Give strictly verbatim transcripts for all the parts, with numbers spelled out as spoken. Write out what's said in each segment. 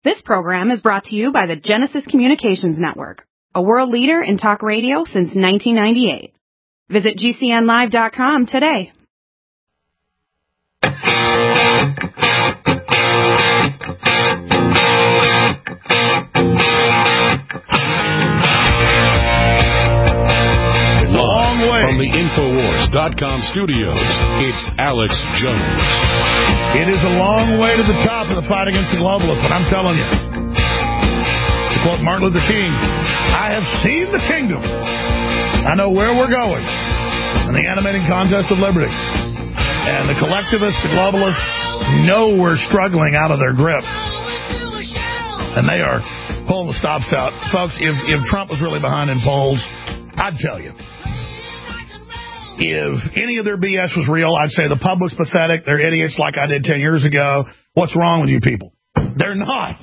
This program is brought to you by the Genesis Communications Network, a world leader in talk radio since nineteen ninety-eight. Visit G C N live dot com today. From the Infowars dot com studios, it's Alex Jones. It is a long way to the top of the fight against the globalists, but I'm telling you, to quote Martin Luther King, I have seen the kingdom. I know where we're going in the animating contest of liberty. And the collectivists, the globalists, know we're struggling out of their grip. And they are pulling the stops out. Folks, if, if Trump was really behind in polls, I'd tell you. If any of their B S was real, I'd say the public's pathetic. They're idiots like I did ten years ago. What's wrong with you people? They're not.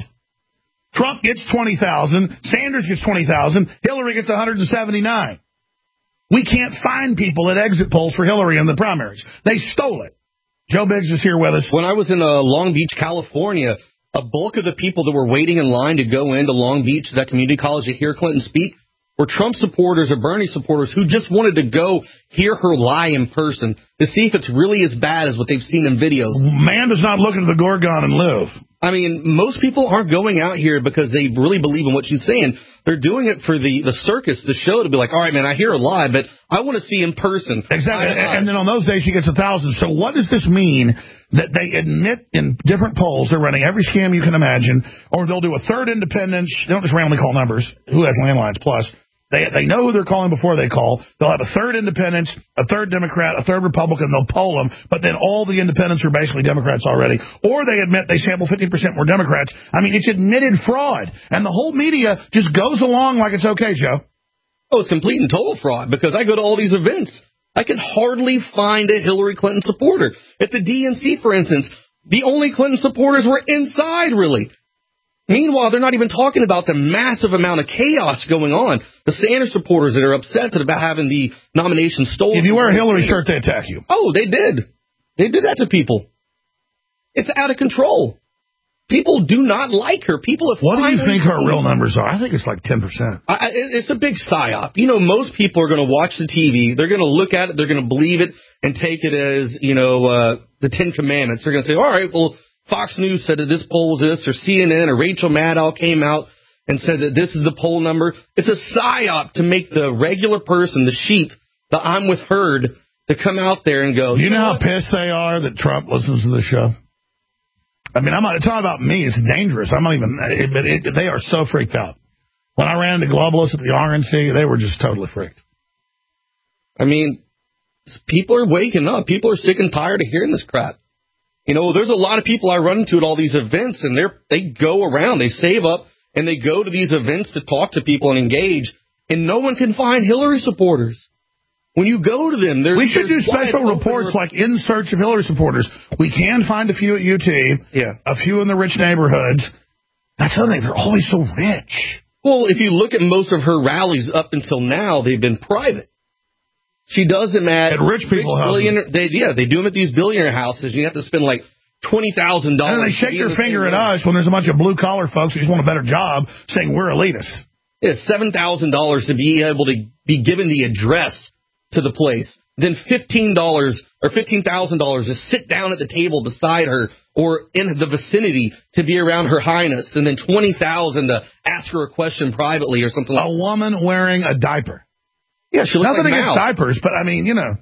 Trump gets twenty thousand. Sanders gets twenty thousand. Hillary gets one hundred seventy-nine. We can't find people at exit polls for Hillary in the primaries. They stole it. Joe Biggs is here with us. When I was in uh, Long Beach, California, a bulk of the people that were waiting in line to go into Long Beach, that community college, to hear Clinton speak, were Trump supporters or Bernie supporters who just wanted to go hear her lie in person to see if it's really as bad as what they've seen in videos. Man does not look into the Gorgon and live. I mean, most people aren't going out here because they really believe in what she's saying. They're doing it for the, the circus, the show, to be like, all right, man, I hear her lie, but I want to see in person. Exactly. And, and then on those days, she gets a thousand. So what does this mean that they admit in different polls they're running every scam you can imagine, or they'll do a third independence. They don't just randomly call numbers. Who has landlines plus? They they know who they're calling before they call. They'll have a third independent, a third Democrat, a third Republican. They'll poll them, but then all the independents are basically Democrats already. Or they admit they sample fifty percent more Democrats. I mean, it's admitted fraud. And the whole media just goes along like it's okay, Joe. Oh, it's complete and total fraud because I go to all these events. I can hardly find a Hillary Clinton supporter. At the D N C, for instance, the only Clinton supporters were inside, really. Meanwhile, they're not even talking about the massive amount of chaos going on. The Sanders supporters that are upset about having the nomination stolen. If you wear a Hillary shirt, they attack you. Oh, they did. They did that to people. It's out of control. People do not like her. People have. What do you think her real numbers are? I think it's like ten percent. I, it's a big psyop. You know, most people are going to watch the T V. They're going to look at it. They're going to believe it and take it as, you know, uh, the Ten Commandments. They're going to say, all right, well, Fox News said that this poll was this, or C N N or Rachel Maddow came out and said that this is the poll number. It's a psyop to make the regular person, the sheep, the I'm with herd, to come out there and go. You, you know, know how pissed they are that Trump listens to the show? I mean, I'm not, it's not about me. It's dangerous. I'm not even, it, but it, they are so freaked out. When I ran into globalists at the R N C, they were just totally freaked. I mean, people are waking up. People are sick and tired of hearing this crap. You know, there's a lot of people I run into at all these events, and they're they go around, they save up, and they go to these events to talk to people and engage, and no one can find Hillary supporters. When you go to them, there's... We should there's do special reports like In Search of Hillary supporters. We can find a few at U T, yeah, a few in the rich neighborhoods. That's the thing, they're always so rich. Well, if you look at most of her rallies up until now, they've been private. She does them at, at rich people rich billionaire, they, yeah, they do them at these billionaire houses. You have to spend like twenty thousand dollars. And they shake their finger at us when there's a bunch of blue-collar folks who just want a better job saying we're elitists. Yeah, seven thousand dollars to be able to be given the address to the place. Then fifteen dollars or fifteen thousand dollars to sit down at the table beside her or in the vicinity to be around Her Highness. And then twenty thousand dollars to ask her a question privately or something like that. A woman wearing a diaper. Yeah, she looks Nothing like against Mao. diapers, but I mean, you know.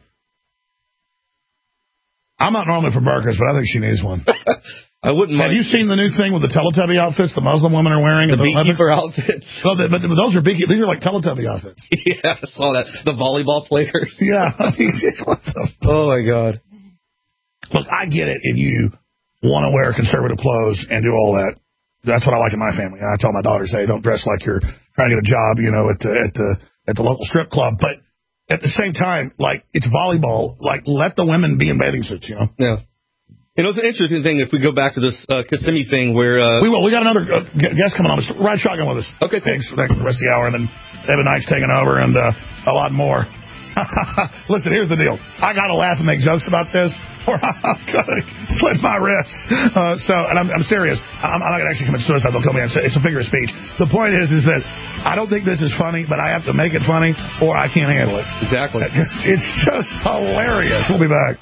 I'm not normally for burkas, but I think she needs one. I wouldn't mind. Have you seen the new thing with the Teletubby outfits the Muslim women are wearing? The beekeeper outfits. Well, but those are beekeeper. These are like Teletubby outfits. Yeah, I saw that. The volleyball players. Yeah. I mean, it's awesome. Oh, my God. Look, I get it if you want to wear conservative clothes and do all that. That's what I like in my family. I tell my daughters, hey, don't dress like you're trying to get a job, you know, at the, at the, at the local strip club. But at the same time, like, it's volleyball. Like, let the women be in bathing suits, you know? Yeah. You know, it's an interesting thing if we go back to this uh, Kissimmee thing where... Uh, we will. We got another uh, guest coming on. Ride shotgun with us. Okay, cool. Thanks for the rest of the hour. And then Evan Knight's taking over and uh, a lot more. Listen, here's the deal. I got to laugh and make jokes about this. or I'm going to slit my wrists. Uh, so, and I'm, I'm serious. I'm, I'm not going to actually commit suicide. They'll kill me. It's a, it's a figure of speech. The point is, is that I don't think this is funny, but I have to make it funny, or I can't handle it. Exactly. It's just hilarious. We'll be back.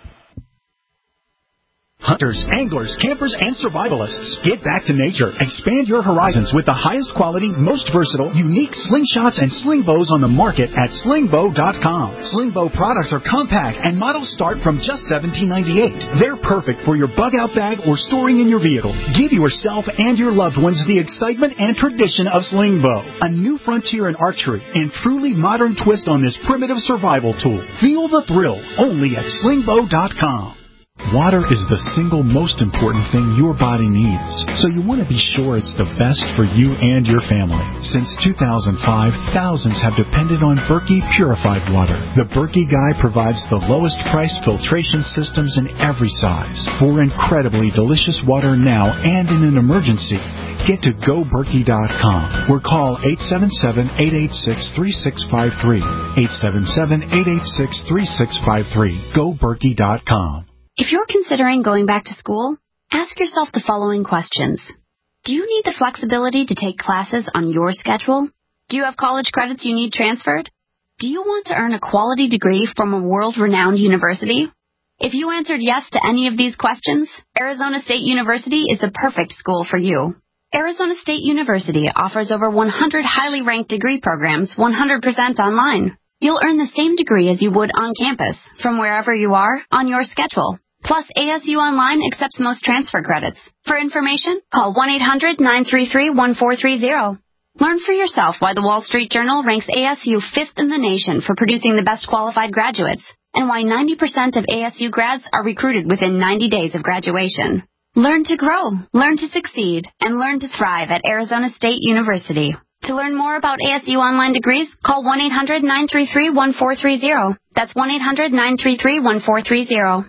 Hunters, anglers, campers, and survivalists. Get back to nature. Expand your horizons with the highest quality, most versatile, unique slingshots and sling bows on the market at sling bow dot com. Sling bow products are compact and models start from just seventeen ninety-eight. They're perfect for your bug-out bag or storing in your vehicle. Give yourself and your loved ones the excitement and tradition of sling bow. A new frontier in archery and truly modern twist on this primitive survival tool. Feel the thrill only at sling bow dot com. Water is the single most important thing your body needs, so you want to be sure it's the best for you and your family. Since two thousand five, thousands have depended on Berkey purified water. The Berkey Guy provides the lowest priced filtration systems in every size for incredibly delicious water now and in an emergency. Get to go berkey dot com or call eight seven seven, eight eight six, three six five three. eight seven seven, eight eight six, three six five three. go berkey dot com. If you're considering going back to school, ask yourself the following questions. Do you need the flexibility to take classes on your schedule? Do you have college credits you need transferred? Do you want to earn a quality degree from a world-renowned university? If you answered yes to any of these questions, Arizona State University is the perfect school for you. Arizona State University offers over one hundred highly ranked degree programs one hundred percent online. You'll earn the same degree as you would on campus, from wherever you are, on your schedule. Plus, A S U Online accepts most transfer credits. For information, call one eight hundred, nine three three, one four three zero. Learn for yourself why the Wall Street Journal ranks A S U fifth in the nation for producing the best qualified graduates, and why ninety percent of A S U grads are recruited within ninety days of graduation. Learn to grow, learn to succeed, and learn to thrive at Arizona State University. To learn more about A S U Online degrees, call one eight hundred, nine three three, one four three zero. That's one eight hundred, nine three three, one four three zero.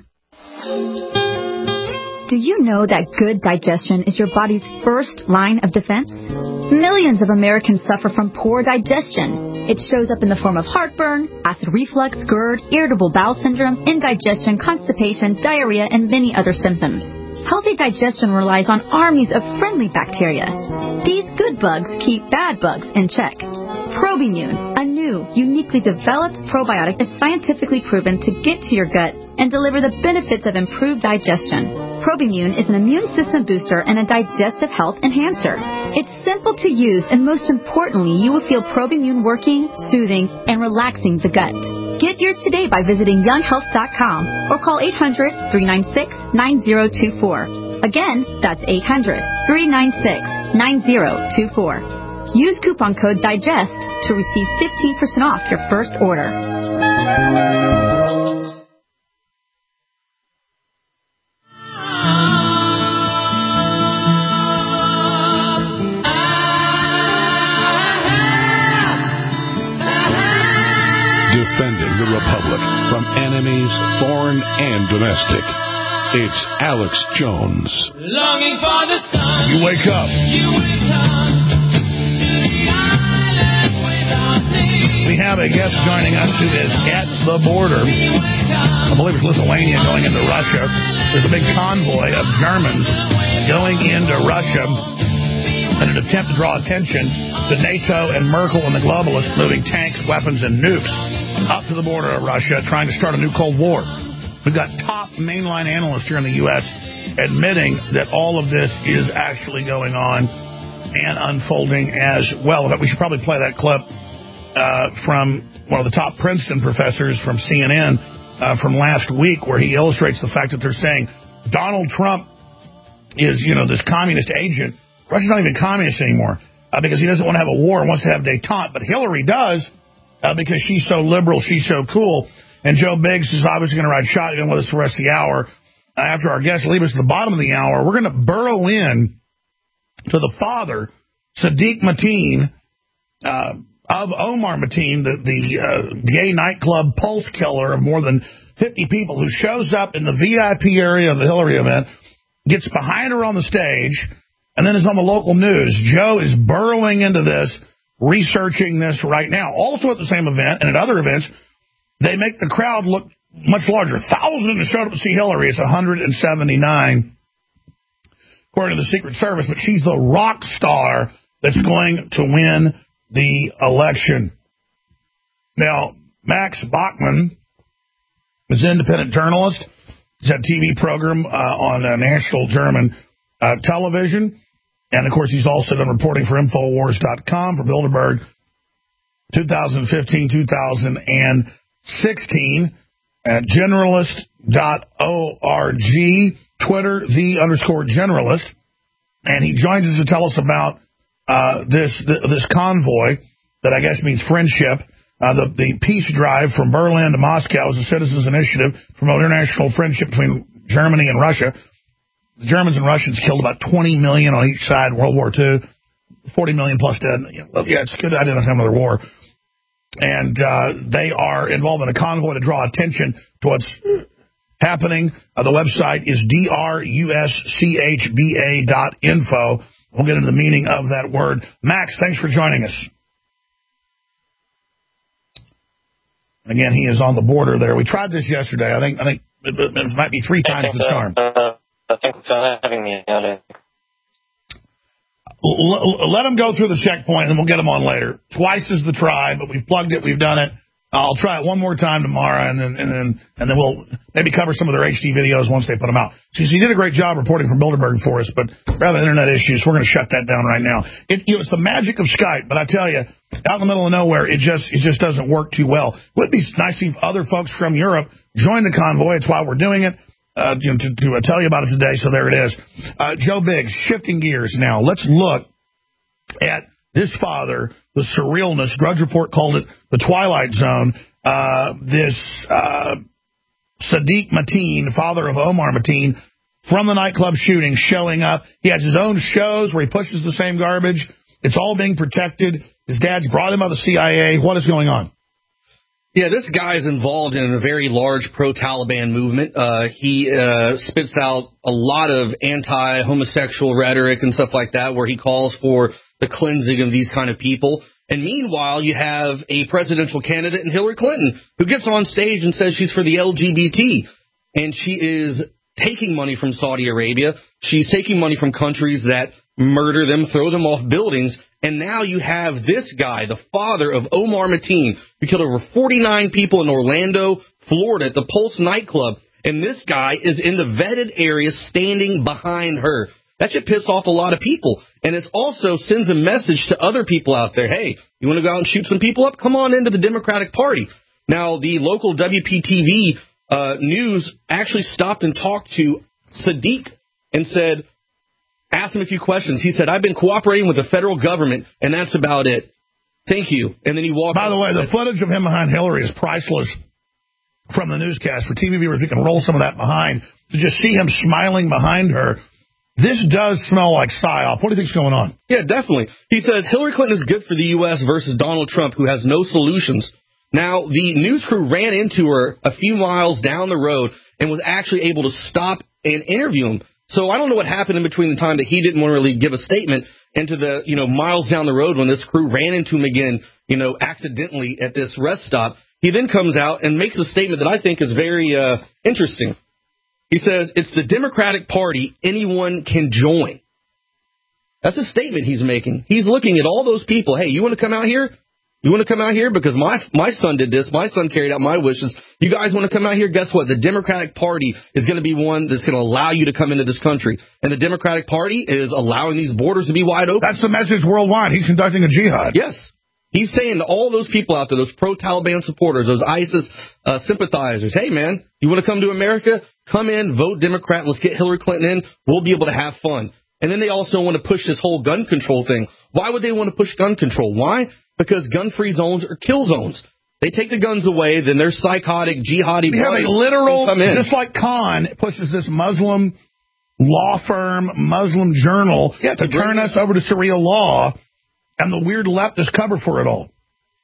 Do you know that good digestion is your body's first line of defense? Millions of Americans suffer from poor digestion. It shows up in the form of heartburn, acid reflux, GERD, irritable bowel syndrome, indigestion, constipation, diarrhea, and many other symptoms. Healthy digestion relies on armies of friendly bacteria. These good bugs keep bad bugs in check. Probimune, a new, uniquely developed probiotic, is scientifically proven to get to your gut and deliver the benefits of improved digestion. Probimune is an immune system booster and a digestive health enhancer. It's simple to use, and most importantly, you will feel Probimune working, soothing, and relaxing the gut. Get yours today by visiting young health dot com or call eight hundred, three nine six, nine zero two four. Again, that's eight hundred, three nine six, nine zero two four. Use coupon code DIGEST to receive fifteen percent off your first order. Defending the Republic from enemies, foreign and domestic. It's Alex Jones. Longing for the sun. You wake up. You return to the island without me. We have a guest joining us who is at the border. I believe it's Lithuania going into Russia. There's a big convoy of Germans going into Russia in an attempt to draw attention to NATO and Merkel and the globalists moving tanks, weapons, and nukes up to the border of Russia, trying to start a new Cold War. We've got top mainline analysts here in the U S admitting that all of this is actually going on and unfolding as well. We should probably play that clip uh, from one of the top Princeton professors from C N N uh, from last week, where he illustrates the fact that they're saying Donald Trump is, you know, this communist agent. Russia's not even communist anymore uh, because he doesn't want to have a war and wants to have détente. But Hillary does uh, because she's so liberal, she's so cool. And Joe Biggs is obviously going to ride shotgun with us the rest of the hour. Uh, after our guests leave us at the bottom of the hour, we're going to burrow in to the father, Sadiq Mateen, uh, of Omar Mateen, the, the uh, gay nightclub pulse killer of more than fifty people, who shows up in the V I P area of the Hillary event, gets behind her on the stage, and then is on the local news. Joe is burrowing into this, researching this right now. Also at the same event and at other events, they make the crowd look much larger. Thousands that showed up to see Hillary. It's one hundred seventy-nine, according to the Secret Service. But she's the rock star that's going to win the election. Now, Max Bachmann is an independent journalist. He's had a T V program uh, on uh, national German uh, television. And, of course, he's also done reporting for Infowars dot com, for Bilderberg, twenty fifteen, twenty sixteen, at generalist dot org, Twitter, the underscore generalist. And he joins us to tell us about uh, this th- this convoy that I guess means friendship. Uh, the, the peace drive from Berlin to Moscow is a citizens' initiative to promote international friendship between Germany and Russia. The Germans and Russians killed about twenty million on each side in World War Two, forty million plus dead. Yeah, it's good to identify another war. And uh, they are involved in a convoy to draw attention to what's happening. Uh, the website is D R U S C H B A dot info. We'll get into the meaning of that word. Max, thanks for joining us. Again, he is on the border there. We tried this yesterday. I think I think it, it might be three times the charm. Thanks for having me, Alex. L- let him go through the checkpoint, and then we'll get him on later. Twice is the try, but we've plugged it. We've done it. I'll try it one more time tomorrow, and then and then and then we'll maybe cover some of their H D videos once they put them out. See, he did a great job reporting from Bilderberg for us, but rather than internet issues, we're going to shut that down right now. It, you know, it's the magic of Skype, but I tell you, out in the middle of nowhere, it just it just doesn't work too well. It would be nice if other folks from Europe join the convoy. It's why we're doing it. Uh, you know, to, to uh, tell you about it today, so there it is. Uh, Joe Biggs, shifting gears now. Let's look at this father, the surrealness. Drudge Report called it the Twilight Zone. Uh, this uh, Sadiq Mateen, father of Omar Mateen, from the nightclub shooting, showing up. He has his own shows where he pushes the same garbage. It's all being protected. His dad's brought him by the C I A. What is going on? Yeah, this guy is involved in a very large pro-Taliban movement. Uh, he uh, spits out a lot of anti-homosexual rhetoric and stuff like that, where he calls for the cleansing of these kind of people. And meanwhile, you have a presidential candidate in Hillary Clinton who gets on stage and says she's for the L G B T. And she is taking money from Saudi Arabia. She's taking money from countries that murder them, throw them off buildings. And now you have this guy, the father of Omar Mateen, who killed over forty-nine people in Orlando, Florida, at the Pulse nightclub. And this guy is in the vetted area standing behind her. That should piss off a lot of people. And it also sends a message to other people out there. Hey, you want to go out and shoot some people up? Come on into the Democratic Party. Now, the local W P T V uh, news actually stopped and talked to Sadiq and said, asked him a few questions. He said, I've been cooperating with the federal government, and that's about it. Thank you. And then he walked. By the way, the footage of him behind Hillary is priceless from the newscast. For T V viewers, we can roll some of that behind to just see him smiling behind her. This does smell like psyop. What do you think's going on? Yeah, definitely. He says Hillary Clinton is good for the U S versus Donald Trump, who has no solutions. Now, the news crew ran into her a few miles down the road and was actually able to stop and interview him. So I don't know what happened in between the time that he didn't want to really give a statement and to the, you know, miles down the road when this crew ran into him again, you know, accidentally at this rest stop. He then comes out and makes a statement that I think is very uh, interesting. He says, it's the Democratic Party. Anyone can join. That's a statement he's making. He's looking at all those people. Hey, you want to come out here? You want to come out here? Because my my son did this. My son carried out my wishes. You guys want to come out here? Guess what? The Democratic Party is going to be one that's going to allow you to come into this country. And the Democratic Party is allowing these borders to be wide open. That's the message worldwide. He's conducting a jihad. Yes. He's saying to all those people out there, those pro-Taliban supporters, those ISIS uh, sympathizers, hey, man, you want to come to America? Come in, vote Democrat. Let's get Hillary Clinton in. We'll be able to have fun. And then they also want to push this whole gun control thing. Why would they want to push gun control? Why? Because gun-free zones are kill zones. They take the guns away, then their psychotic, jihadi... We have a literal, just like Khan pushes this Muslim law firm, Muslim journal, yeah, to, to turn us over to Sharia law, and the weird leftist cover for it all.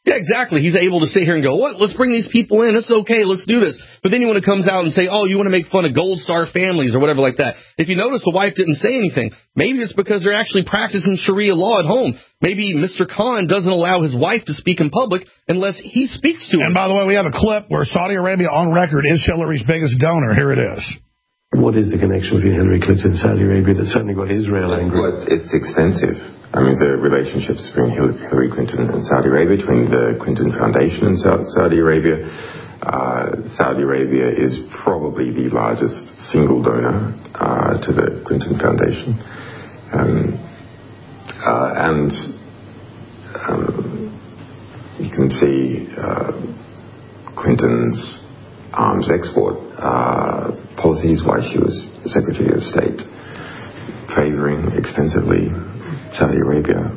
Yeah, exactly. He's able to sit here and go, what? Let's bring these people in. It's okay. Let's do this. But then when it comes out and say, oh, you want to make fun of Gold Star families or whatever like that. If you notice, the wife didn't say anything. Maybe it's because they're actually practicing Sharia law at home. Maybe Mister Khan doesn't allow his wife to speak in public unless he speaks to her. And by the way, we have a clip where Saudi Arabia on record is Hillary's biggest donor. Here it is. What is the connection between Hillary Clinton and Saudi Arabia that certainly got Israel angry? Well, it's, it's extensive. I mean, the relationships between Hillary Clinton and Saudi Arabia, between the Clinton Foundation and Saudi Arabia. Uh, Saudi Arabia is probably the largest single donor uh, to the Clinton Foundation. Um, uh, and um, you can see uh, Clinton's arms export uh, policies while she was Secretary of State, favoring extensively Saudi Arabia.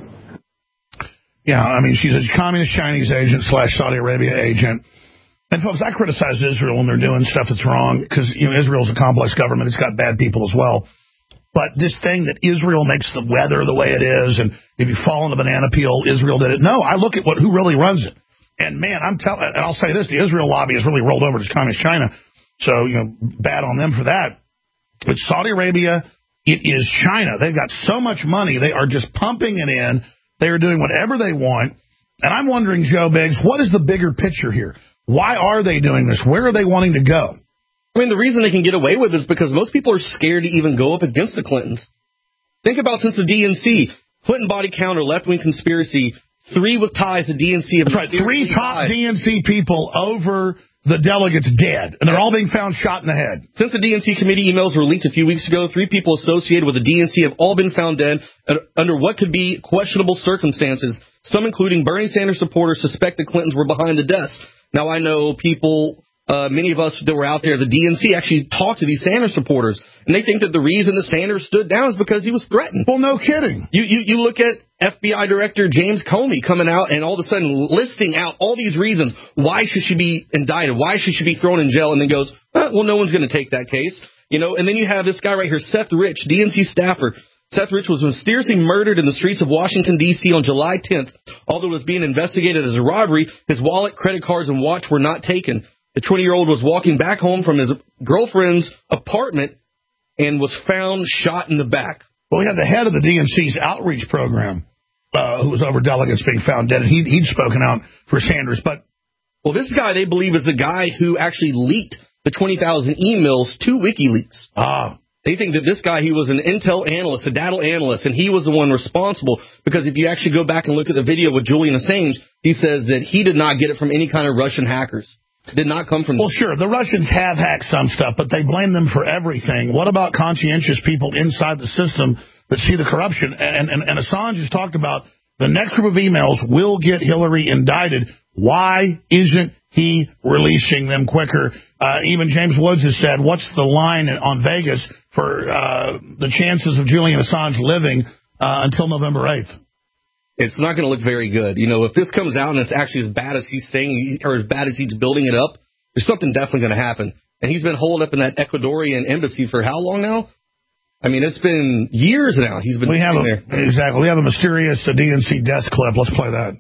Yeah, I mean, she's a communist Chinese agent slash Saudi Arabia agent. And, folks, I criticize Israel when they're doing stuff that's wrong because, you know, Israel's a complex government. It's got bad people as well. But this thing that Israel makes the weather the way it is, and if you fall in the banana peel, Israel did it. No, I look at what who really runs it. And, man, I'm telling, and I'll say this, the Israel lobby has really rolled over to communist China. So, you know, bad on them for that. But Saudi Arabia, it is China. They've got so much money. They are just pumping it in. They are doing whatever they want. And I'm wondering, Joe Biggs, what is the bigger picture here? Why are they doing this? Where are they wanting to go? I mean, the reason they can get away with it is because most people are scared to even go up against the Clintons. Think about since the D N C, Clinton body counter, left-wing conspiracy, three with ties to D N C. That's right, three top D N C people over the delegates dead, and they're all being found shot in the head. Since the D N C committee emails were leaked a few weeks ago, three people associated with the D N C have all been found dead under what could be questionable circumstances. Some, including Bernie Sanders supporters, suspect the Clintons were behind the deaths. Now, I know people, uh, many of us that were out there, the D N C actually talked to these Sanders supporters, and they think that the reason that Sanders stood down is because he was threatened. Well, no kidding. You, you, you look at F B I Director James Comey coming out and all of a sudden listing out all these reasons why should she be indicted, why should she be thrown in jail, and then goes, eh, well, no one's going to take that case. You know, and then you have this guy right here, Seth Rich, D N C staffer. Seth Rich was mysteriously murdered in the streets of Washington, D C on July tenth. Although it was being investigated as a robbery, his wallet, credit cards, and watch were not taken. The twenty-year-old was walking back home from his girlfriend's apartment and was found shot in the back. Well, we had the head of the D N C's outreach program, uh, who was over delegates being found dead, and he'd, he'd spoken out for Sanders. But well, this guy, they believe, is the guy who actually leaked the twenty thousand emails to WikiLeaks. Ah. They think that this guy, he was an intel analyst, a data analyst, and he was the one responsible because if you actually go back and look at the video with Julian Assange, he says that he did not get it from any kind of Russian hackers. It did not come from Well, sure, the Russians have hacked some stuff, but they blame them for everything. What about conscientious people inside the system that see the corruption? And, and, and Assange has talked about the next group of emails will get Hillary indicted. Why isn't he releasing them quicker? Uh, even James Woods has said, what's the line on Vegas for uh, the chances of Julian Assange living uh, until November eighth? It's not going to look very good. You know, if this comes out and it's actually as bad as he's saying or as bad as he's building it up, there's something definitely going to happen. And he's been holed up in that Ecuadorian embassy for how long now? I mean, it's been years now. He's been we have a, there. Exactly. We have a mysterious uh, D N C desk clip. Let's play that.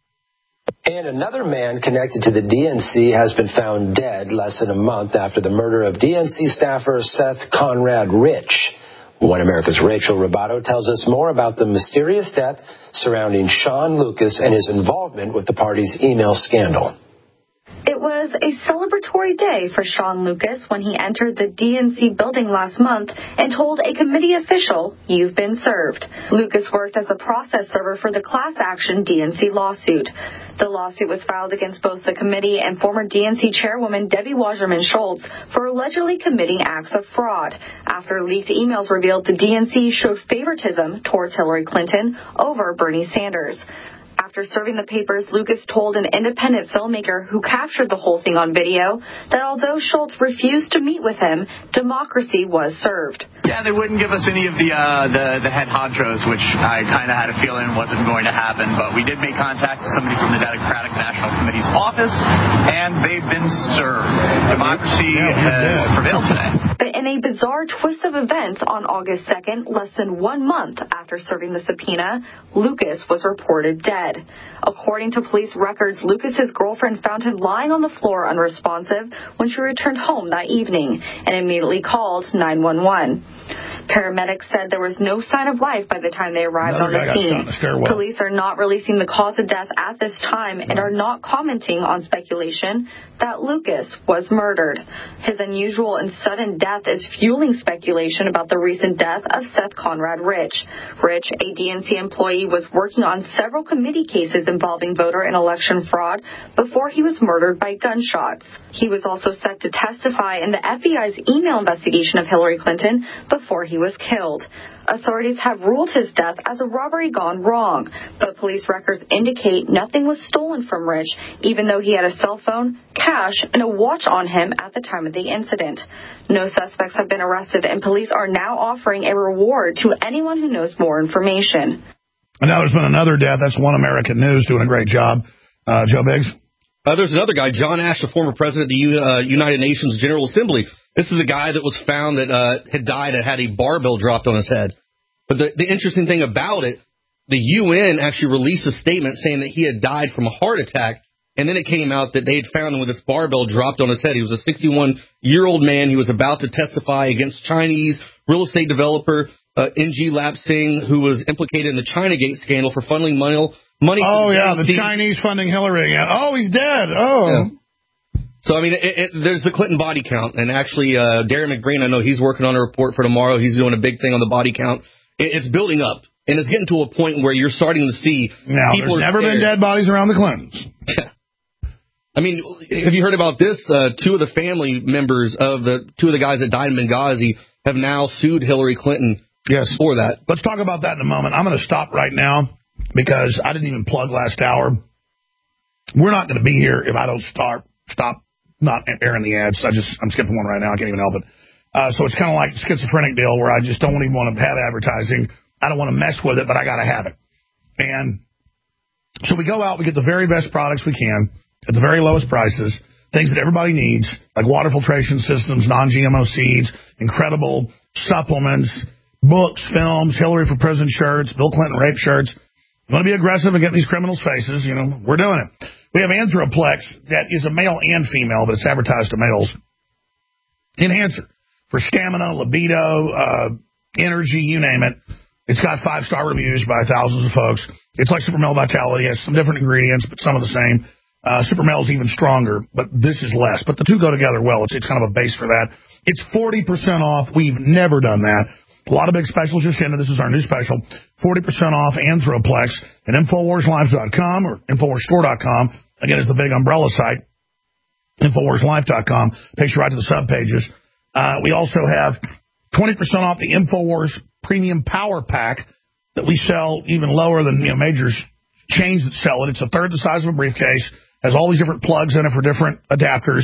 And another man connected to the D N C has been found dead less than a month after the murder of D N C staffer Seth Conrad Rich. One America's Rachel Robato tells us more about the mysterious death surrounding Sean Lucas and his involvement with the party's email scandal. It was a celebratory day for Sean Lucas when he entered the D N C building last month and told a committee official, "You've been served." Lucas worked as a process server for the class action D N C lawsuit. The lawsuit was filed against both the committee and former D N C chairwoman Debbie Wasserman Schultz for allegedly committing acts of fraud after leaked emails revealed the D N C showed favoritism towards Hillary Clinton over Bernie Sanders. After serving the papers, Lucas told an independent filmmaker who captured the whole thing on video that although Schultz refused to meet with him, democracy was served. Yeah, they wouldn't give us any of the uh, the, the head honchos, which I kind of had a feeling wasn't going to happen. But we did make contact with somebody from the Democratic National Committee's office, and they've been served. Democracy yeah, has prevailed today. But in a bizarre twist of events on August second, less than one month after serving the subpoena, Lucas was reported dead. According to police records, Lucas's girlfriend found him lying on the floor unresponsive when she returned home that evening and immediately called nine one one. Paramedics said there was no sign of life by the time they arrived Another on the scene. The Police are not releasing the cause of death at this time and are not commenting on speculation that Lucas was murdered. His unusual and sudden death is fueling speculation about the recent death of Seth Conrad Rich. Rich, a D N C employee, was working on several committee cases involving voter and election fraud before he was murdered by gunshots. He was also set to testify in the F B I's email investigation of Hillary Clinton before he was killed. Authorities have ruled his death as a robbery gone wrong, but police records indicate nothing was stolen from Rich, even though he had a cell phone, cash, and a watch on him at the time of the incident. No suspects have been arrested, and police are now offering a reward to anyone who knows more information. And now there's been another death. That's One American News doing a great job. Uh, Joe Biggs? Uh, there's another guy, John Ash, the former president of the U, uh, United Nations General Assembly. This is a guy that was found that uh, had died and had a barbell dropped on his head. But the, the interesting thing about it, the U N actually released a statement saying that he had died from a heart attack, and then it came out that they had found him with this barbell dropped on his head. He was a sixty-one-year-old man. He was about to testify against Chinese real estate developer uh, N G Lap Singh, who was implicated in the Chinagate scandal for funneling money. money oh, yeah, the Chinese funding Hillary. Oh, he's dead. Oh. Yeah. So, I mean, it, it, there's the Clinton body count. And actually, uh, Darren McBreen, I know he's working on a report for tomorrow. He's doing a big thing on the body count. It, it's building up. And it's getting to a point where you're starting to see now, people there's are never scared. been dead bodies around the Clintons. Yeah. I mean, have you heard about this? Uh, two of the family members of the two of the guys that died in Benghazi have now sued Hillary Clinton yes. for that. Let's talk about that in a moment. I'm going to stop right now because I didn't even plug last hour. We're not going to be here if I don't start stop not airing the ads. I just I'm skipping one right now. I can't even help it. Uh, so it's kind of like a schizophrenic deal where I just don't even want to have advertising. I don't want to mess with it, but I got to have it. And so we go out, we get the very best products we can at the very lowest prices, things that everybody needs, like water filtration systems, non-G M O seeds, incredible supplements, books, films, Hillary for Prison shirts, Bill Clinton rape shirts. You want to be aggressive and get in these criminals' faces, you know, we're doing it. We have Anthroplex that is a male and female, but it's advertised to males. Enhancer for stamina, libido, uh, energy, you name it. It's got five-star reviews by thousands of folks. It's like Super Male Vitality. It has some different ingredients, but some of the same. Uh, Super Male is even stronger, but this is less. But the two go together well. It's, it's kind of a base for that. It's forty percent off. We've never done that. A lot of big specials just in. This is our new special. forty percent off Anthroplex at Infowars Live dot com or Infowars Store dot com. Again, it's the big umbrella site. Infowars Live dot com takes you right to the sub pages. Uh, we also have twenty percent off the Infowars Premium Power Pack that we sell even lower than, you know, major chains that sell it. It's a third the size of a briefcase, has all these different plugs in it for different adapters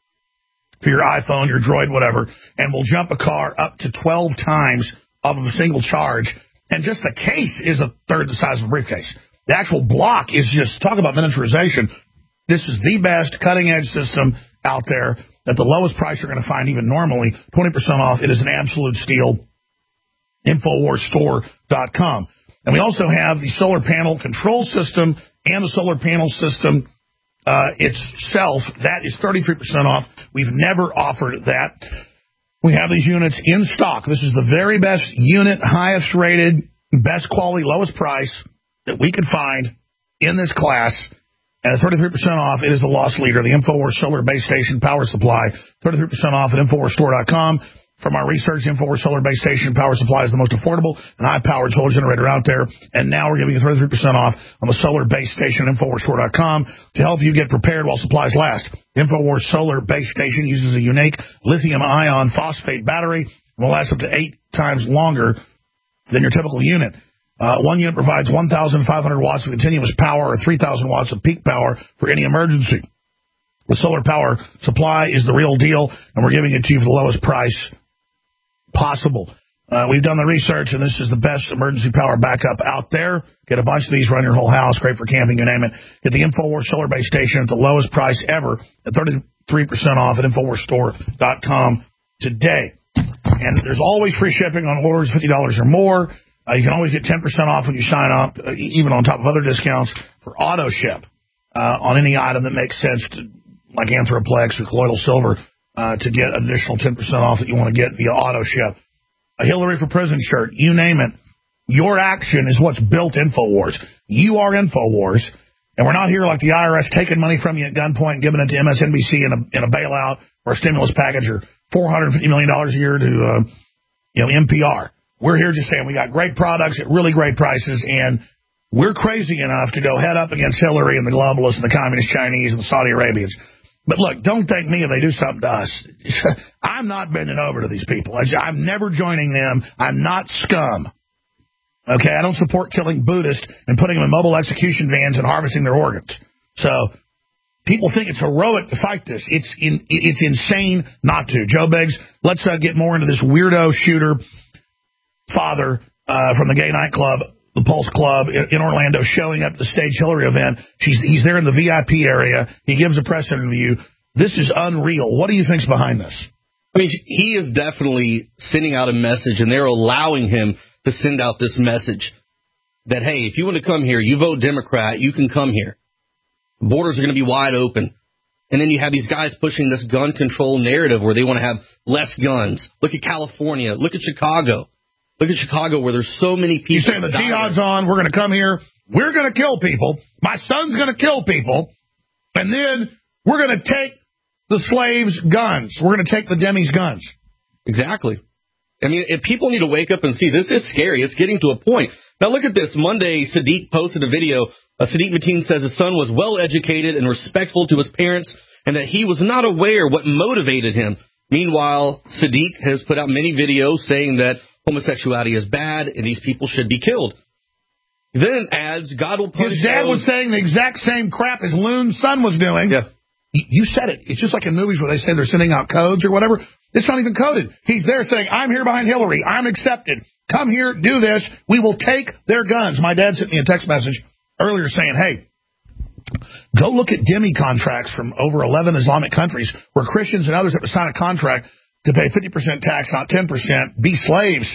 for your iPhone, your Droid, whatever, and will jump a car up to twelve times off of a single charge. And just the case is a third the size of a briefcase. The actual block is just, talk about miniaturization. This is the best cutting-edge system out there at the lowest price you're going to find even normally, twenty percent off. It is an absolute steal. Infowars Store dot com. And we also have the solar panel control system and the solar panel system uh, itself. That is thirty-three percent off. We've never offered that. We have these units in stock. This is the very best unit, highest rated, best quality, lowest price that we could find in this class. And at thirty-three percent off, it is the loss leader, the Infowars Solar Base Station Power Supply. thirty-three percent off at Infowars Store dot com. From our research, the Infowars Solar Base Station Power Supply is the most affordable and high-powered solar generator out there. And now we're giving you thirty-three percent off on the Solar Base Station at Infowars Store dot com to help you get prepared while supplies last. Infowars Solar Base Station uses a unique lithium-ion phosphate battery and will last up to eight times longer than your typical unit. Uh, one unit provides one thousand five hundred watts of continuous power or three thousand watts of peak power for any emergency. The solar power supply is the real deal, and we're giving it to you for the lowest price possible. Uh, we've done the research, and this is the best emergency power backup out there. Get a bunch of these, run your whole house, great for camping, you name it. Get the Infowars Solar Base Station at the lowest price ever at thirty-three percent off at Infowars Store dot com. today. And there's always free shipping on orders fifty dollars or more. Uh, you can always get ten percent off when you sign up, uh, even on top of other discounts for auto ship uh, on any item that makes sense, to, like Anthroplex or colloidal silver, uh, to get an additional ten percent off that you want to get via auto ship. A Hillary for Prison shirt, you name it. Your action is what's built InfoWars. You are InfoWars, and we're not here like the I R S taking money from you at gunpoint and giving it to M S N B C in a, in a bailout or a stimulus package or four hundred fifty million dollars a year to uh, you know N P R. We're here just saying we got great products at really great prices, and we're crazy enough to go head up against Hillary and the globalists and the communist Chinese and the Saudi Arabians. But look, don't thank me if they do something to us. I'm not bending over to these people. I'm never joining them. I'm not scum. Okay, I don't support killing Buddhists and putting them in mobile execution vans and harvesting their organs. So people think it's heroic to fight this. It's in, it's insane not to. Joe Biggs, let's uh, get more into this weirdo shooter father uh, from the gay nightclub, the Pulse Club in, in Orlando, showing up at the Stage Hillary event. She's, he's there in the V I P area. He gives a press interview. This is unreal. What do you think's behind this? I mean, he is definitely sending out a message, and they're allowing him to send out this message that, hey, if you want to come here, you vote Democrat, you can come here. Borders are going to be wide open. And then you have these guys pushing this gun control narrative where they want to have less guns. Look at California. Look at Chicago. Look at Chicago where there's so many people. You're saying the jihad's on, we're going to come here, we're going to kill people, my son's going to kill people, and then we're going to take the slaves' guns. We're going to take the Demis' guns. Exactly. I mean, if people need to wake up and see this is scary. It's getting to a point. Now, look at this. Monday, Sadiq posted a video. Uh, Sadiq Mateen says his son was well-educated and respectful to his parents and that he was not aware what motivated him. Meanwhile, Sadiq has put out many videos saying that homosexuality is bad and these people should be killed. Then adds, God will punish his dad those. was saying the exact same crap as Loon's son was doing. Yeah. You said it. It's just like in movies where they say they're sending out codes or whatever. It's not even coded. He's there saying, I'm here behind Hillary. I'm accepted. Come here, do this. We will take their guns. My dad sent me a text message earlier saying, hey, go look at Demi contracts from over eleven Islamic countries where Christians and others have to sign a contract to pay fifty percent tax, not ten percent, be slaves.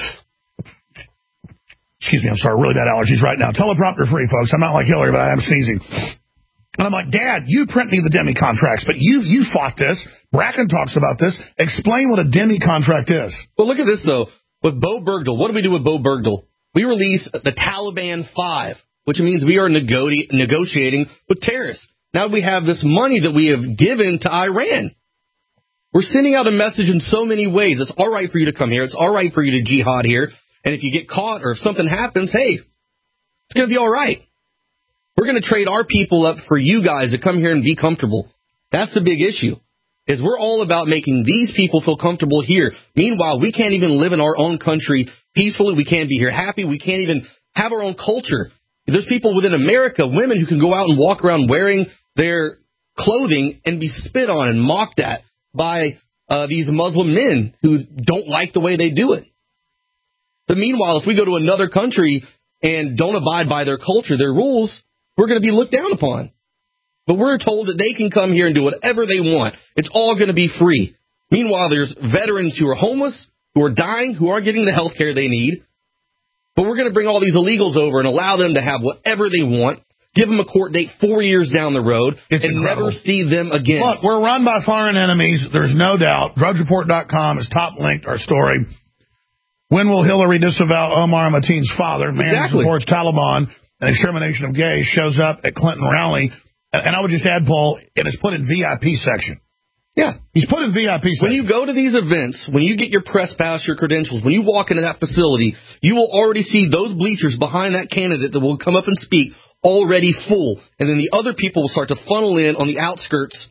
Excuse me, I'm sorry, really bad allergies right now. Teleprompter free, folks. I'm not like Hillary, but I am sneezing. And I'm like, Dad, you print me the Demi contracts, but you you fought this. Bracken talks about this. Explain what a Demi contract is. Well, look at this, though. With Bo Bergdahl, what do we do with Bo Bergdahl? We release the Taliban five, which means we are nego- negotiating with terrorists. Now we have this money that we have given to Iran. We're sending out a message in so many ways. It's all right for you to come here. It's all right for you to jihad here. And if you get caught or if something happens, hey, it's going to be all right. We're going to trade our people up for you guys to come here and be comfortable. That's the big issue, is we're all about making these people feel comfortable here. Meanwhile, we can't even live in our own country peacefully. We can't be here happy. We can't even have our own culture. There's people within America, women who can go out and walk around wearing their clothing and be spit on and mocked at by uh, these Muslim men who don't like the way they do it. But meanwhile, if we go to another country and don't abide by their culture, their rules, we're going to be looked down upon. But we're told that they can come here and do whatever they want. It's all going to be free. Meanwhile, there's veterans who are homeless, who are dying, who aren't getting the health care they need. But we're going to bring all these illegals over and allow them to have whatever they want, give them a court date four years down the road, it's and incredible. never see them again. Look, we're run by foreign enemies. There's no doubt. Drudge Report dot com has top-linked our story. When will Hillary disavow Omar Mateen's father? Man Exactly. who supports Taliban and extermination of gays shows up at Clinton rally. And I would just add, Paul, it is put in V I P section. Yeah. He's put in V I P section. When you go to these events, when you get your press pass, your credentials, when you walk into that facility, you will already see those bleachers behind that candidate that will come up and speak already full. And then the other people will start to funnel in on the outskirts,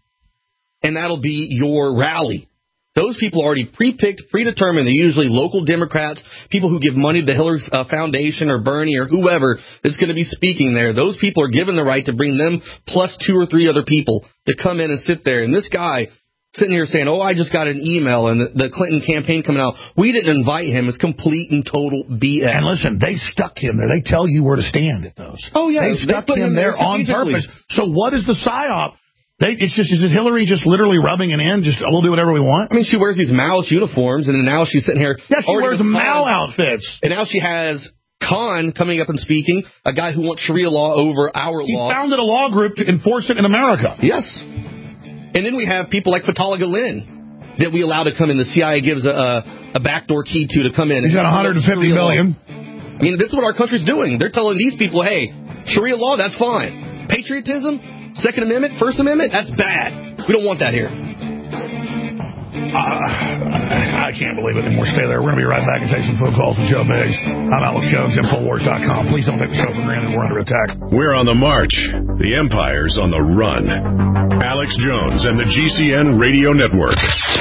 and that'll be your rally. Those people are already pre-picked, predetermined. They're usually local Democrats, people who give money to the Hillary uh, Foundation or Bernie or whoever that's going to be speaking there. Those people are given the right to bring them plus two or three other people to come in and sit there. And this guy sitting here saying, oh, I just got an email and the, the Clinton campaign coming out. We didn't invite him. It's complete and total B S. And listen, they stuck him there. They tell you where to stand at those. Oh, yeah. They stuck they him him there there on purpose. So what is the psyop? They, it's just, is it Hillary just literally rubbing it in? Just, we'll do whatever we want? I mean, she wears these Maoist uniforms, and then now she's sitting here. Yeah, she wears Mao outfits. And now she has Khan coming up and speaking, a guy who wants Sharia law over our he law. He founded a law group to enforce it in America. Yes. And then we have people like Fethullah Gulen that we allow to come in. The C I A gives a, a, a backdoor key to to come in. He's got one hundred fifty million. I mean, this is what our country's doing. They're telling these people, hey, Sharia law, that's fine. Patriotism, Second Amendment, First Amendment, that's bad. We don't want that here. Uh, I can't believe it anymore. Stay there. We're going to be right back and take some phone calls with Joe Biggs. I'm Alex Jones, Infowars dot com. Please don't take the show for granted. We're under attack. We're on the march. The empire's on the run. Alex Jones and the G C N Radio Network.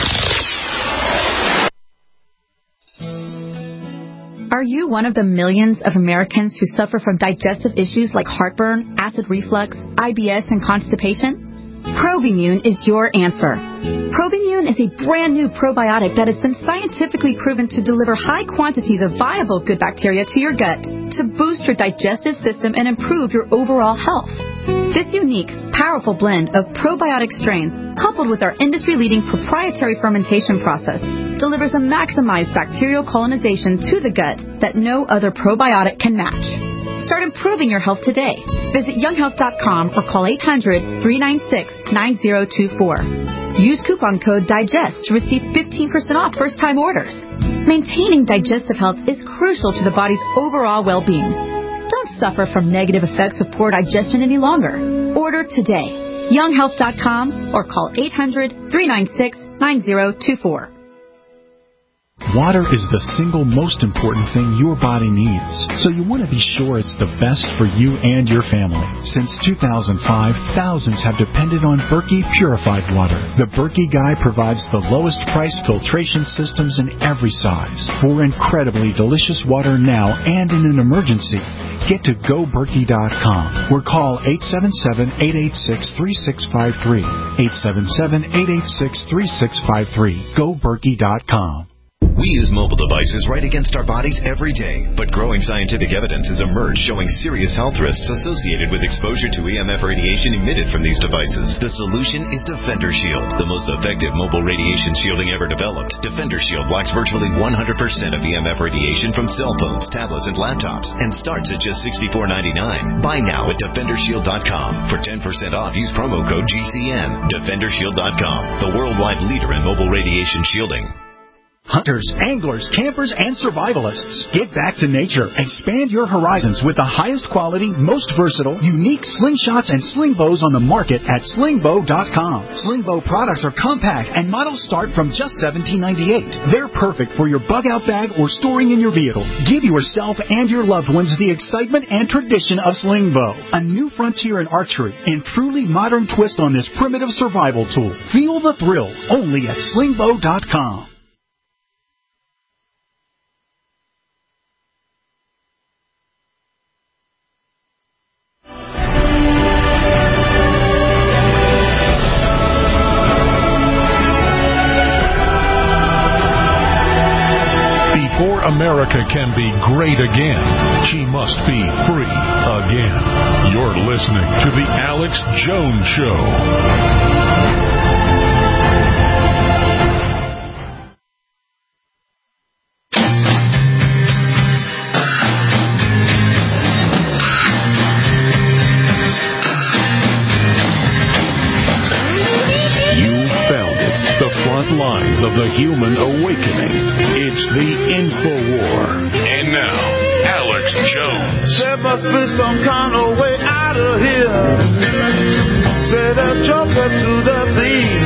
Are you one of the millions of Americans who suffer from digestive issues like heartburn, acid reflux, I B S, and constipation? Probimune is your answer. Probimune is a brand new probiotic that has been scientifically proven to deliver high quantities of viable good bacteria to your gut to boost your digestive system and improve your overall health. This unique, powerful blend of probiotic strains, coupled with our industry-leading proprietary fermentation process, delivers a maximized bacterial colonization to the gut that no other probiotic can match. Start improving your health today. Visit young health dot com or call eight hundred, three nine six, nine zero two four. Use coupon code DIGEST to receive fifteen percent off first-time orders. Maintaining digestive health is crucial to the body's overall well-being. Don't suffer from negative effects of poor digestion any longer. Order today. young health dot com or call eight hundred, three nine six, nine zero two four. Water is the single most important thing your body needs, so you want to be sure it's the best for you and your family. Since two thousand five, thousands have depended on Berkey purified water. The Berkey Guy provides the lowest price filtration systems in every size. For incredibly delicious water now and in an emergency, get to go berkey dot com or call eight seven seven, eight eight six, three six five three. eight seven seven, eight eight six, three six five three. go berkey dot com. We use mobile devices right against our bodies every day, but growing scientific evidence has emerged showing serious health risks associated with exposure to E M F radiation emitted from these devices. The solution is Defender Shield, the most effective mobile radiation shielding ever developed. Defender Shield blocks virtually one hundred percent of E M F radiation from cell phones, tablets, and laptops, and starts at just sixty-four ninety-nine. Buy now at defender shield dot com. For ten percent off, use promo code G C N. defender shield dot com, the worldwide leader in mobile radiation shielding. Hunters, anglers, campers, and survivalists. Get back to nature. Expand your horizons with the highest quality, most versatile, unique slingshots and sling bows on the market at sling bow dot com. Sling bow products are compact and models start from just seventeen ninety-eight. They're perfect for your bug out bag or storing in your vehicle. Give yourself and your loved ones the excitement and tradition of sling bow. A new frontier in archery and truly modern twist on this primitive survival tool. Feel the thrill only at sling bow dot com. Before America can be great again, she must be free again. You're listening to The Alex Jones Show. Lines of the human awakening. It's the Infowar. And now, Alex Jones. There must be some kind of way out of here. Say the joker to the thief.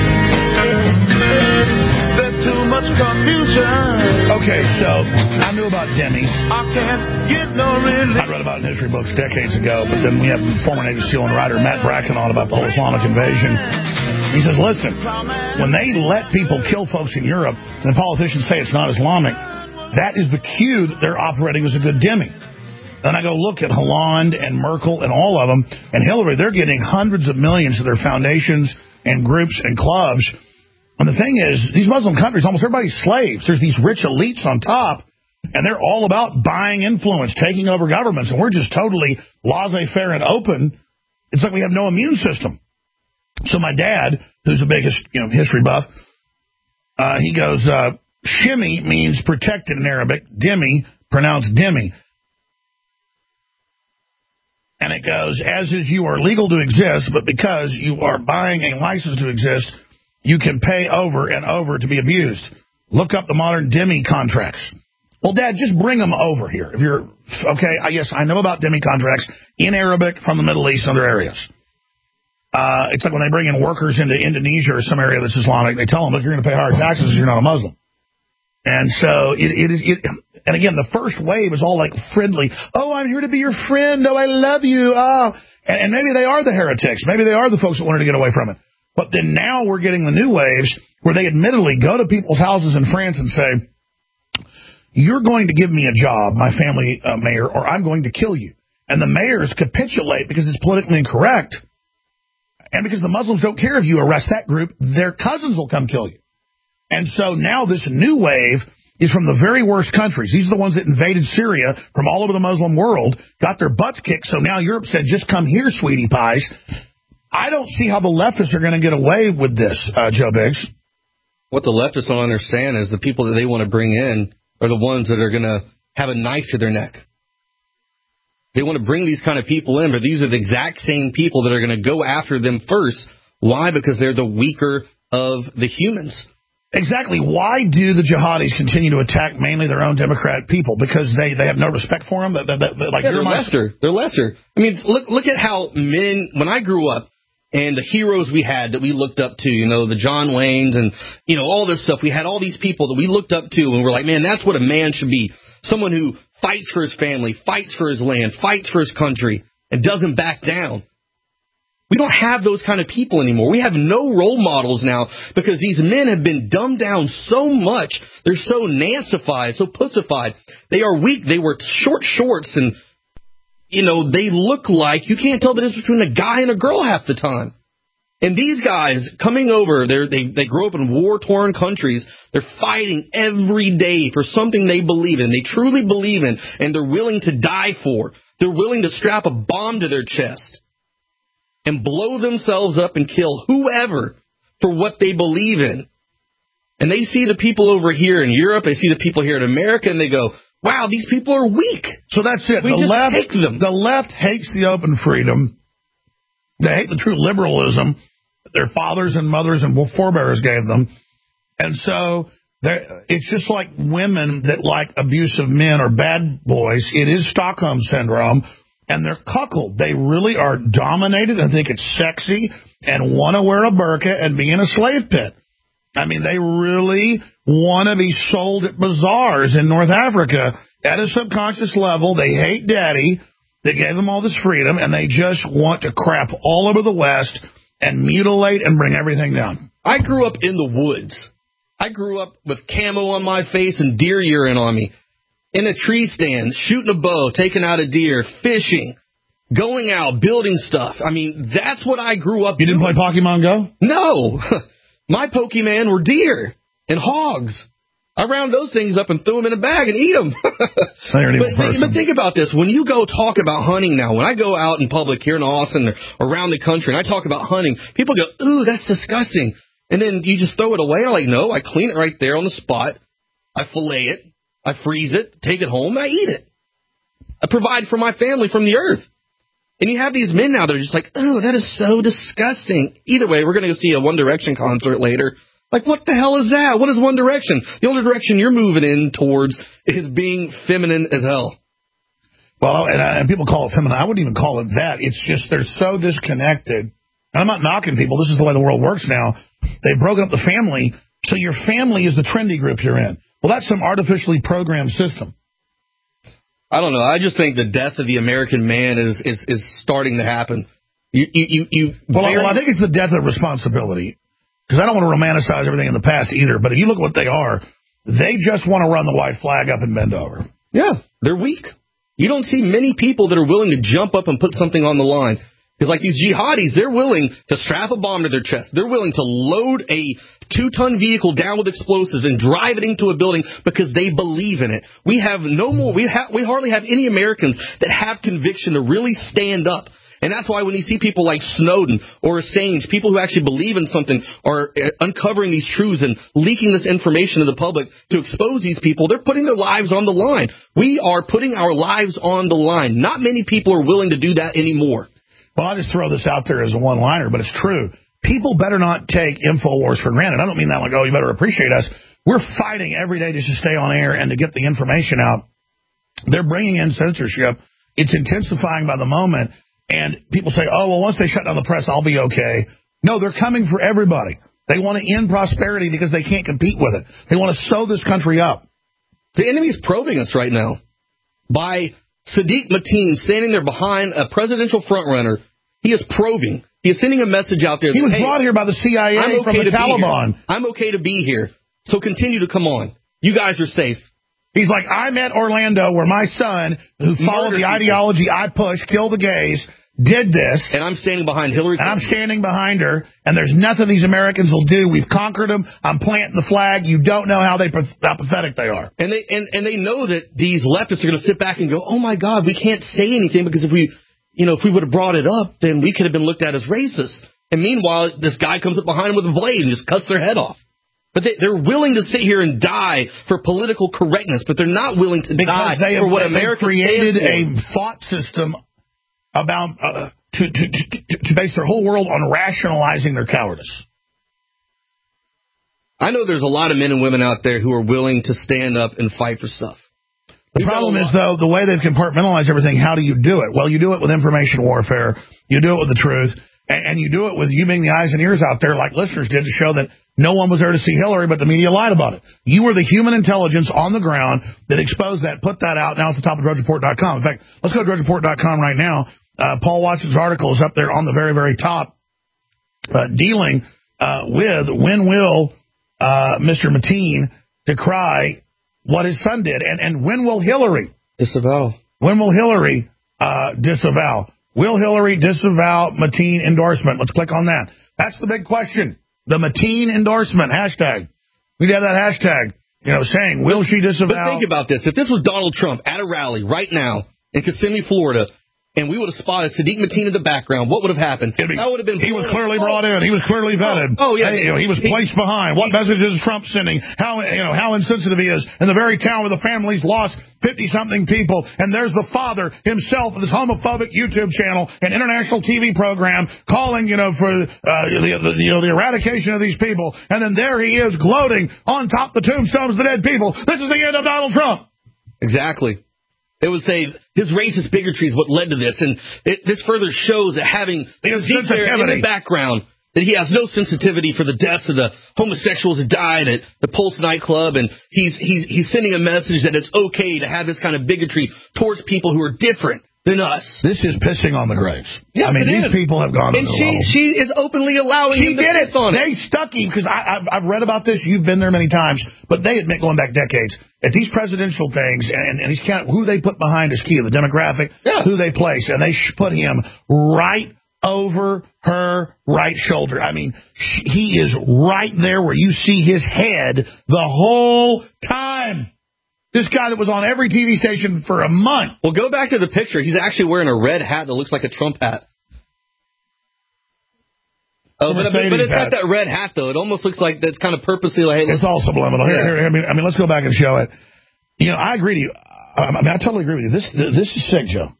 There's too much confusion. Okay, so I knew about Demis. I can't get no relief. I read about it in history books decades ago, but then we have former Navy SEAL and writer Matt Bracken on about the whole Islamic invasion. He says, listen, when they let people kill folks in Europe, and the politicians say it's not Islamic, that is the cue that they're operating as a good dhimmi. Then I go look at Hollande and Merkel and all of them, and Hillary, they're getting hundreds of millions to their foundations and groups and clubs. And the thing is, these Muslim countries, almost everybody's slaves. There's these rich elites on top, and they're all about buying influence, taking over governments, and we're just totally laissez-faire and open. It's like we have no immune system. So my dad, who's the biggest, you know, history buff, uh, he goes, uh, shimmy means protected in Arabic. Dhimmi, pronounced dhimmi. And it goes, as is you are legal to exist, but because you are buying a license to exist, you can pay over and over to be abused. Look up the modern dhimmi contracts. Well, Dad, just bring them over here. If you're okay, I yes, I know about dhimmi contracts in Arabic from the Middle East and other areas. Uh, it's like when they bring in workers into Indonesia or some area that's Islamic, they tell them, look, you're going to pay higher taxes if you're not a Muslim. And so it, it is, it, and again, the first wave is all like friendly. Oh, I'm here to be your friend. Oh, I love you. Oh, and, and maybe they are the heretics. Maybe they are the folks that wanted to get away from it. But then now we're getting the new waves where they admittedly go to people's houses in France and say, you're going to give me a job, my family uh, mayor, or I'm going to kill you. And the mayors capitulate because it's politically incorrect. And because the Muslims don't care if you arrest that group, their cousins will come kill you. And so now this new wave is from the very worst countries. These are the ones that invaded Syria from all over the Muslim world, got their butts kicked, so now Europe said, just come here, sweetie pies. I don't see how the leftists are going to get away with this, uh, Joe Biggs. What the leftists don't understand is the people that they want to bring in are the ones that are going to have a knife to their neck. They want to bring these kind of people in, but these are the exact same people that are going to go after them first. Why? Because they're the weaker of the humans. Exactly. Why do the jihadis continue to attack mainly their own Democrat people? Because they, they have no respect for them? That, that, that, like yeah, they're lesser. They're lesser. I mean, look look at how men, when I grew up, and the heroes we had that we looked up to, you know, the John Waynes and, you know, all this stuff. We had all these people that we looked up to, and we're like, man, that's what a man should be. Someone who fights for his family, fights for his land, fights for his country, and doesn't back down. We don't have those kind of people anymore. We have no role models now because these men have been dumbed down so much. They're so nancified, so pussified. They are weak. They wear short shorts and, you know, they look like you can't tell the difference between a guy and a girl half the time. And these guys coming over, they're, they they grow up in war-torn countries. They're fighting every day for something they believe in, they truly believe in, and they're willing to die for. They're willing to strap a bomb to their chest and blow themselves up and kill whoever for what they believe in. And they see the people over here in Europe, they see the people here in America, and they go, wow, these people are weak. So that's it. We the just left, take them. The left hates the open freedom. They hate the true liberalism that their fathers and mothers and forebears gave them. And so it's just like women that like abusive men or bad boys. It is Stockholm Syndrome. And they're cuckold. They really are dominated and think it's sexy and want to wear a burqa and be in a slave pit. I mean, they really want to be sold at bazaars in North Africa. At a subconscious level, they hate daddy. They gave them all this freedom, and they just want to crap all over the West and mutilate and bring everything down. I grew up in the woods. I grew up with camo on my face and deer urine on me. In a tree stand, shooting a bow, taking out a deer, fishing, going out, building stuff. I mean, that's what I grew up You didn't doing. play Pokemon Go? No. My Pokemon were deer and hogs. I round those things up and threw them in a bag and eat them. but, but think about this. When you go talk about hunting now, when I go out in public here in Austin or around the country and I talk about hunting, people go, ooh, that's disgusting. And then you just throw it away. I'm like, no, I clean it right there on the spot. I fillet it. I freeze it, take it home, and I eat it. I provide for my family from the earth. And you have these men now that are just like, oh, that is so disgusting. Either way, we're going to go see a One Direction concert later. Like, what the hell is that? What is One Direction? The only direction you're moving in towards is being feminine as hell. Well, and, uh, and people call it feminine. I wouldn't even call it that. It's just they're so disconnected. And I'm not knocking people. This is the way the world works now. They've broken up the family, so your family is the trendy group you're in. Well, that's some artificially programmed system. I don't know. I just think the death of the American man is is, is starting to happen. You, you, you, you well, well, I think it's the death of responsibility. Because I don't want to romanticize everything in the past either. But if you look at what they are, they just want to run the white flag up and bend over. Yeah, they're weak. You don't see many people that are willing to jump up and put something on the line. Because like these jihadis, they're willing to strap a bomb to their chest. They're willing to load a two-ton vehicle down with explosives and drive it into a building because they believe in it. We have no more. We, ha- we hardly have any Americans that have conviction to really stand up And that's why when you see people like Snowden or Assange, people who actually believe in something, are uncovering these truths and leaking this information to the public to expose these people, they're putting their lives on the line. We are putting our lives on the line. Not many people are willing to do that anymore. Well, I just throw this out there as a one-liner, but it's true. People better not take InfoWars for granted. I don't mean that like, oh, you better appreciate us. We're fighting every day just to stay on air and to get the information out. They're bringing in censorship. It's intensifying by the moment. And people say, oh, well, once they shut down the press, I'll be okay. No, they're coming for everybody. They want to end prosperity because they can't compete with it. They want to sew this country up. The enemy's probing us right now by Sadiq Mateen standing there behind a presidential frontrunner. He is probing. He is sending a message out there. He that, was hey, brought here by the C I A I'm okay from the to Taliban. Be here. I'm okay to be here. So continue to come on. You guys are safe. He's like, I'm at Orlando where my son, who followed the ideology I push, kill the gays, did this. And I'm standing behind Hillary Clinton. And I'm standing behind her, and there's nothing these Americans will do. We've conquered them. I'm planting the flag. You don't know how they how pathetic they are. And they and, and they know that these leftists are going to sit back and go, oh, my God, we can't say anything because if we, you know, if we would have brought it up, then we could have been looked at as racist. And meanwhile, this guy comes up behind them with a blade and just cuts their head off. But they, they're willing to sit here and die for political correctness, but they're not willing to because die they have, for what they America created stands a thought system about uh, to, to, to, to base their whole world on rationalizing their cowardice. I know there's a lot of men and women out there who are willing to stand up and fight for stuff. The We've problem is, though, the way they've compartmentalized everything, how do you do it? Well, you do it with information warfare. You do it with the truth. And, and you do it with you being the eyes and ears out there like listeners did to show that no one was there to see Hillary, but the media lied about it. You were the human intelligence on the ground that exposed that, put that out. Now it's the top of Drudge Report dot com. In fact, let's go to Drudge Report dot com right now. Uh, Paul Watson's article is up there on the very, very top, uh, dealing uh, with when will uh, Mister Mateen decry what his son did, and, and when will Hillary disavow? When will Hillary uh, disavow? Will Hillary disavow Mateen endorsement? Let's click on that. That's the big question. The Mateen endorsement hashtag. We'd have that hashtag, you know, saying, will she disavow? But think about this. If this was Donald Trump at a rally right now in Kissimmee, Florida, and we would have spotted Sadiq Mateen in the background, what would have happened? Be, that would have been. He was clearly brought in. He was clearly vetted. Oh, oh yeah. Hey, you know, he was he, placed behind. What he, message is Trump sending? How you know how insensitive he is in the very town where the family's lost fifty-something people, and there's the father himself with his homophobic YouTube channel and international T V program calling, you know, for uh, the, the you know the eradication of these people, and then there he is gloating on top of the tombstones of the dead people. This is the end of Donald Trump. Exactly. They would say his racist bigotry is what led to this, and it, this further shows that having Zeke there in the background, that he has no sensitivity for the deaths of the homosexuals who died at the Pulse nightclub, and he's he's he's sending a message that it's okay to have this kind of bigotry towards people who are different than us. This is pissing on the graves. Yes, I mean, these is. people have gone. And she level. she is openly allowing she him to did piss it. on it. They stuck him because I've I've read about this. You've been there many times, but they admit going back decades that these presidential things and, and these kind of, who they put behind is key. The demographic, yeah. who they place, and they put him right over her right shoulder. I mean, she, he is right there where you see his head the whole time. This guy that was on every T V station for a month. Well, go back to the picture. He's actually wearing a red hat that looks like a Trump hat. Oh, but, but it's not that red hat, though. It almost looks like that's kind of purposely. Like, hey, it's all subliminal. Here, yeah. here, here, I mean, I mean, let's go back and show it. You know, I agree to you. I mean, I totally agree with you. This, this is sick, Joe.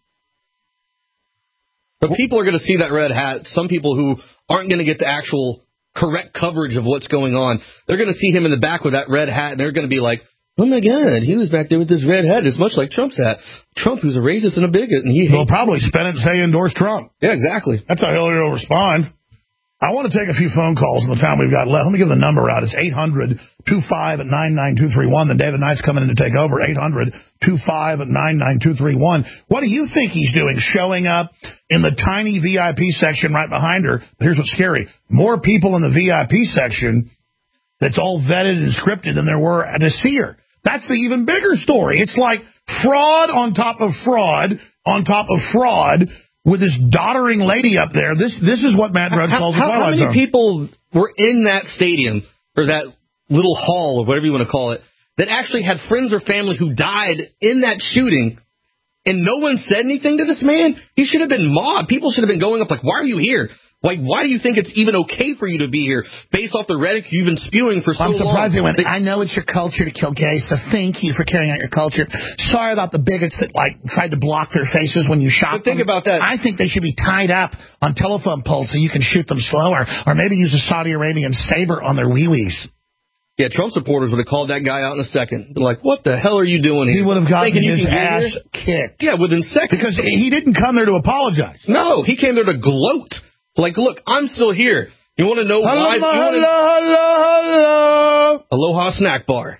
But people are going to see that red hat. Some people who aren't going to get the actual correct coverage of what's going on, they're going to see him in the back with that red hat, and they're going to be like, oh, my God, he was back there with this red hat. It's much like Trump's hat. Trump, who's a racist and a bigot. And he They'll probably spend it and say endorse Trump. Yeah, exactly. That's how Hillary will respond. I want to take a few phone calls in the time we've got left. Let me give the number out. It's eight hundred two five at nine nine two three one. Then David Knight's coming in to take over. eight hundred two five at nine nine two three one. What do you think he's doing showing up in the tiny V I P section right behind her? But here's what's scary. More people in the V I P section that's all vetted and scripted than there were to see her. That's the even bigger story. It's like fraud on top of fraud on top of fraud with this doddering lady up there. This this is what Matt Drudge calls how, the Twilight Zone. How many Zone. people were in that stadium or that little hall or whatever you want to call it that actually had friends or family who died in that shooting, And no one said anything to this man? He should have been mobbed. People should have been going up like, why are you here? Like, why do you think it's even okay for you to be here based off the rhetoric you've been spewing for so long? I'm surprised long. they went, I know it's your culture to kill gays, so thank you for carrying out your culture. Sorry about the bigots that, like, tried to block their faces when you shot but think them. about that. I think they should be tied up on telephone poles so you can shoot them slower, or maybe use a Saudi Arabian saber on their wee-wees. Yeah, Trump supporters would have called that guy out in a second. They're like, what the hell are you doing here? He would have gotten Thinking his you can ass kicked. Yeah, within seconds. Because he didn't come there to apologize. No, he came there to gloat. Like, look, I'm still here. You want to know hello, why? Hello, you hello, hello. Aloha Snack Bar.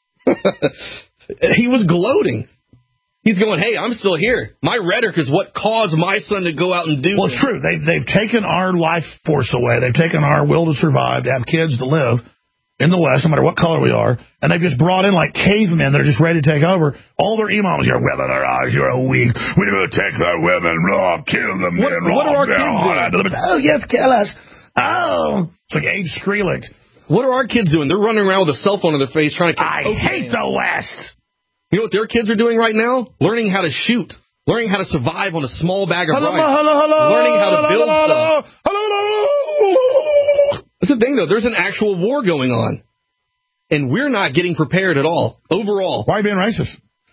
He was gloating. He's going, hey, I'm still here. My rhetoric is what caused my son to go out and do Well, this. it's true. They've, they've taken our life force away. They've taken our will to survive, to have kids, to live in the West, no matter what color we are. And they've just brought in, like, cavemen that are just ready to take over. All their imams, you're women are ours, you're a weak. We're going to take their women, blah, kill them. What, men, what blah, are our blah, kids doing? blah. Oh, yes, kill us. Oh. It's like Abe Skrellick. What are our kids doing? They're running around with a cell phone in their face trying to... I hate the West. You know what their kids are doing right now? Learning how to shoot. Learning how to survive on a small bag of hello, rice. Hello, hello, learning how to build hello, stuff. Hello, hello. That's the thing, though. There's an actual war going on. And we're not getting prepared at all, overall. Why are you being racist?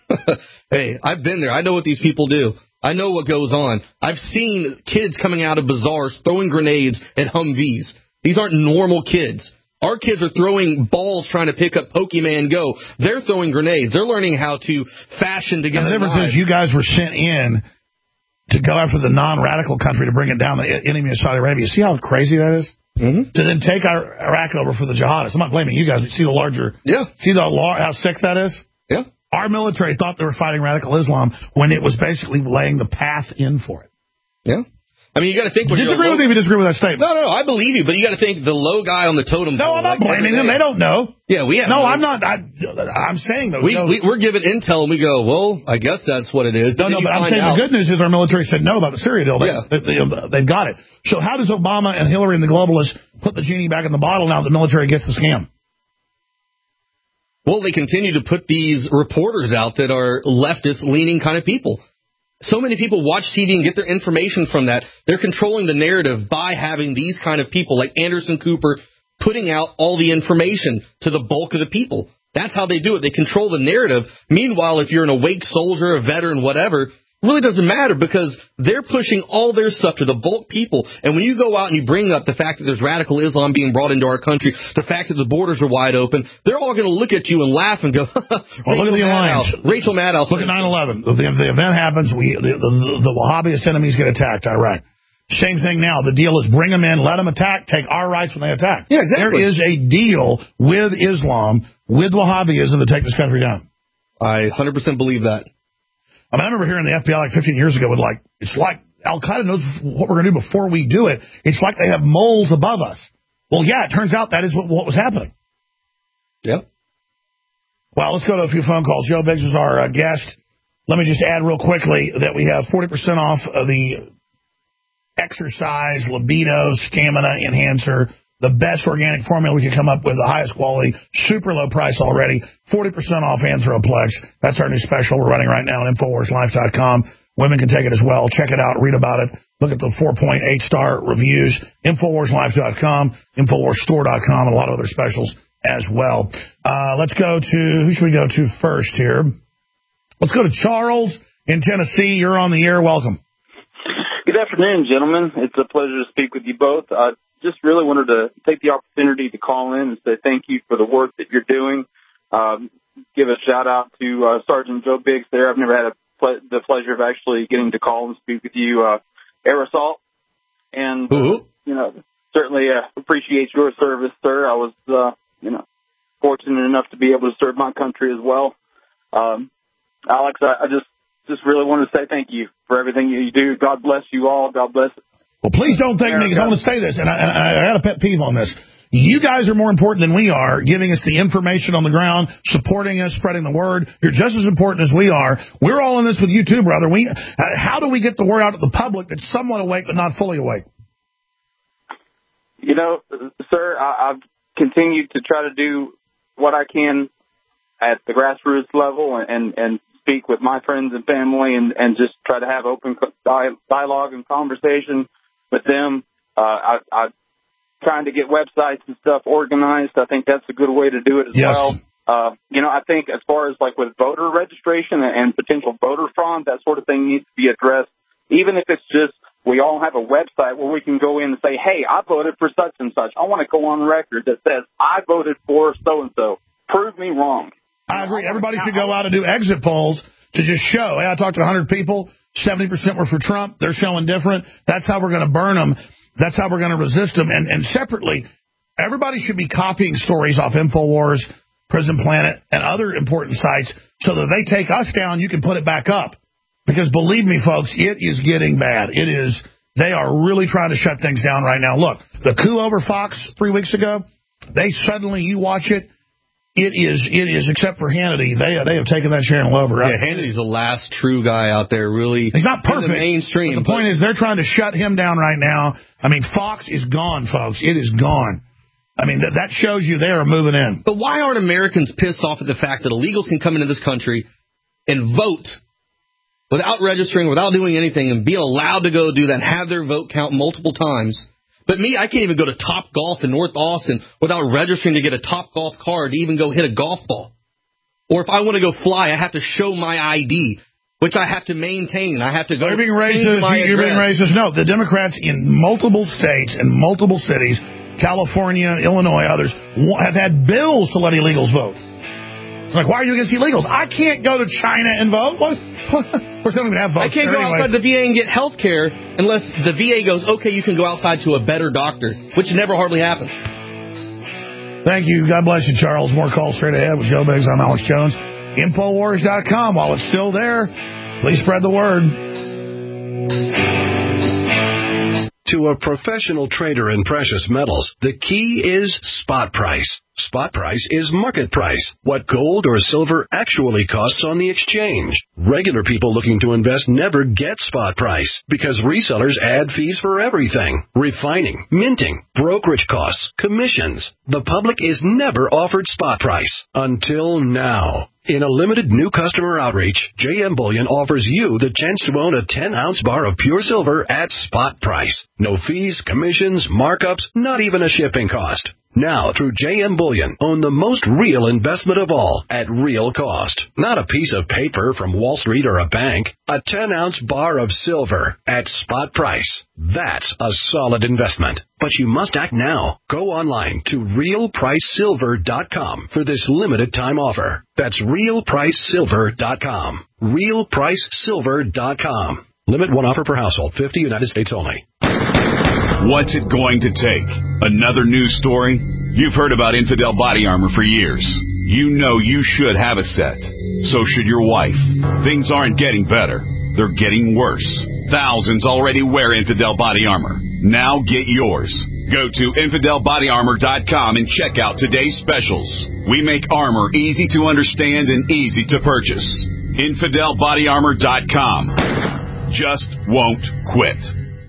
Hey, I've been there. I know what these people do. I know what goes on. I've seen kids coming out of bazaars throwing grenades at Humvees. These aren't normal kids. Our kids are throwing balls trying to pick up Pokemon Go. They're throwing grenades. They're learning how to fashion together. And the difference is you guys were sent in to go after the non-radical country to bring it down the enemy of Saudi Arabia. See how crazy that is? Mm-hmm. To then take our Iraq over for the jihadists. I'm not blaming you guys, but see the larger... Yeah. See the how sick that is? Yeah. Our military thought they were fighting radical Islam when it was basically laying the path in for it. Yeah. I mean, you got to think... You disagree with me if you disagree with that statement. No, no, no, I believe you, but you got to think the low guy on the totem No, pole... I'm not like blaming them. They don't know. Yeah, we have... No, no I'm not... I, I'm saying, though... We, no, we, we're given intel, and we go, well, I guess that's what it is. No, no, but I'm saying out. the good news is our military said no about the Syria deal. They, yeah. they, they, they've got it. So how does Obama and Hillary and the globalists put the genie back in the bottle now that the military gets the scam? Well, they continue to put these reporters out that are leftist-leaning kind of people. So many people watch T V and get their information from that. They're controlling the narrative by having these kind of people like Anderson Cooper putting out all the information to the bulk of the people. That's how they do it. They control the narrative. Meanwhile, if you're an awake soldier, a veteran, whatever, it really doesn't matter because they're pushing all their stuff to the bulk people. And when you go out and you bring up the fact that there's radical Islam being brought into our country, the fact that the borders are wide open, they're all going to look at you and laugh and go, well, look at the alliance. Rachel Maddow. Look at nine eleven. If the, the event happens, we the, the, the Wahhabist enemies get attacked. Iraq. Same thing now. The deal is bring them in, let them attack, take our rights when they attack. Yeah, exactly. There is a deal with Islam, with Wahhabism to take this country down. I one hundred percent believe that. I mean, I remember hearing the F B I like fifteen years ago would like, it's like Al-Qaeda knows what we're going to do before we do it. It's like they have moles above us. Well, yeah, it turns out that is what, what was happening. Yep. Well, let's go to a few phone calls. Joe Biggs is our uh, guest. Let me just add real quickly that we have forty percent off of the exercise, libido, stamina enhancer, the best organic formula we could come up with, the highest quality, super low price already, forty percent off Anthroplex. That's our new special we're running right now on Infowars Life dot com. Women can take it as well. Check it out. Read about it. Look at the four point eight star reviews. Infowars Life dot com, Infowars Store dot com, and a lot of other specials as well. Uh, let's go to, who should we go to first here? Let's go to Charles in Tennessee. You're on the air. Welcome. Good afternoon, gentlemen. It's a pleasure to speak with you both. I just really wanted to take the opportunity to call in and say thank you for the work that you're doing. Um, give a shout-out to uh, Sergeant Joe Biggs there. I've never had a ple- the pleasure of actually getting to call and speak with you, uh, Aerosol. And, uh, you know, certainly uh, appreciate your service, sir. I was, uh, you know, fortunate enough to be able to serve my country as well. Um, Alex, I, I just just really want to say thank you for everything you do. God bless you all. God bless. Well, please don't thank me because I want to say this, and I, and I got a pet peeve on this. You guys are more important than we are, giving us the information on the ground, supporting us, spreading the word. You're just as important as we are. We're all in this with you too, brother. We, uh, how do we get the word out to the public that's somewhat awake but not fully awake? You know, sir, I, I've continued to try to do what I can at the grassroots level and, and speak with my friends and family and, and just try to have open di- dialogue and conversation with them. Uh, I, I trying to get websites and stuff organized. I think that's a good way to do it as yes. well. Uh, you know, I think as far as like with voter registration and, and potential voter fraud, that sort of thing needs to be addressed. Even if it's just we all have a website where we can go in and say, hey, I voted for such and such. I want to go on record that says I voted for so-and-so. Prove me wrong. I agree. Everybody should go out and do exit polls to just show, hey, I talked to one hundred people, seventy percent were for Trump. They're showing different. That's how we're going to burn them. That's how we're going to resist them. And, and separately, everybody should be copying stories off InfoWars, Prison Planet, and other important sites so that they take us down, you can put it back up. Because believe me, folks, it is getting bad. It is. They are really trying to shut things down right now. Look, the coup over Fox three weeks ago, they suddenly, you watch it, it is, it is, except for Hannity, they they have taken that channel over. Yeah, Hannity's the last true guy out there, really. He's not perfect. In the mainstream. But the point is, they're trying to shut him down right now. I mean, Fox is gone, folks. It is gone. I mean, that, that shows you they are moving in. But why aren't Americans pissed off at the fact that illegals can come into this country and vote without registering, without doing anything, and be allowed to go do that, have their vote count multiple times? But me, I can't even go to Top Golf in North Austin without registering to get a Top Golf card to even go hit a golf ball. Or if I want to go fly, I have to show my I D, which I have to maintain. I have to go. You're being racist. You're being racist. No, the Democrats in multiple states and multiple cities, California, Illinois, others, have had bills to let illegals vote. It's like, why are you against illegals? I can't go to China and vote. What? Of course, they don't even have votes. I can't go anyway. outside the V A and get health care unless the V A goes, okay, you can go outside to a better doctor, which never hardly happens. Thank you. God bless you, Charles. More calls straight ahead with Joe Biggs. I'm Alex Jones. Infowars dot com. While it's still there, please spread the word. To a professional trader in precious metals, the key is spot price. Spot price is market price, what gold or silver actually costs on the exchange. Regular people looking to invest never get spot price because resellers add fees for everything. Refining, minting, brokerage costs, commissions. The public is never offered spot price until now. In a limited new customer outreach, J M Bullion offers you the chance to own a ten-ounce bar of pure silver at spot price. No fees, commissions, markups, not even a shipping cost. Now, through J M Bullion, own the most real investment of all at real cost. Not a piece of paper from Wall Street or a bank. A ten-ounce bar of silver at spot price. That's a solid investment. But you must act now. Go online to real price silver dot com for this limited time offer. That's real price silver dot com. real price silver dot com. Limit one offer per household. fifty United States only. What's it going to take? Another news story? You've heard about Infidel Body Armor for years. You know you should have a set. So should your wife. Things aren't getting better. They're getting worse. Thousands already wear Infidel Body Armor. Now get yours. Go to infidel body armor dot com and check out today's specials. We make armor easy to understand and easy to purchase. infidel body armor dot com. Just won't quit.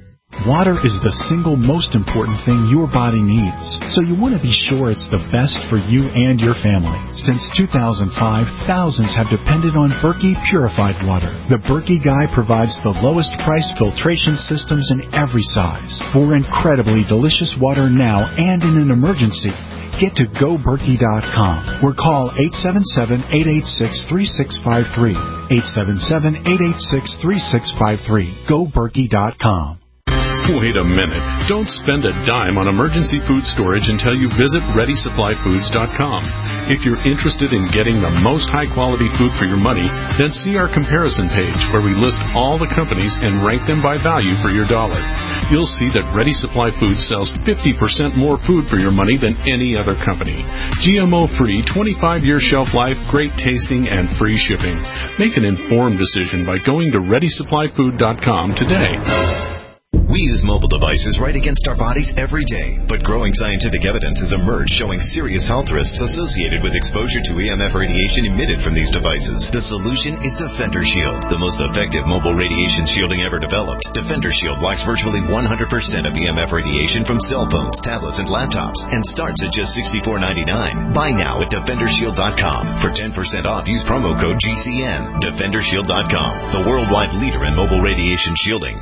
Water is the single most important thing your body needs, so you want to be sure it's the best for you and your family. Since two thousand five, thousands have depended on Berkey purified water. The Berkey Guy provides the lowest priced filtration systems in every size for incredibly delicious water now and in an emergency. Get to go berkey dot com or call eight seven seven, eight eight six, three six five three. eight seven seven, eight eight six, three six five three. go berkey dot com. Wait a minute. Don't spend a dime on emergency food storage until you visit ready supply foods dot com. If you're interested in getting the most high-quality food for your money, then see our comparison page where we list all the companies and rank them by value for your dollar. You'll see that Ready Supply Foods sells fifty percent more food for your money than any other company. G M O-free, twenty-five year shelf life, great tasting, and free shipping. Make an informed decision by going to ready supply food dot com today. We use mobile devices right against our bodies every day, but growing scientific evidence has emerged showing serious health risks associated with exposure to E M F radiation emitted from these devices. The solution is Defender Shield, the most effective mobile radiation shielding ever developed. Defender Shield blocks virtually one hundred percent of E M F radiation from cell phones, tablets, and laptops, and starts at just sixty-four ninety-nine. Buy now at defender shield dot com. For ten percent off, use promo code G C N. defender shield dot com, the worldwide leader in mobile radiation shielding.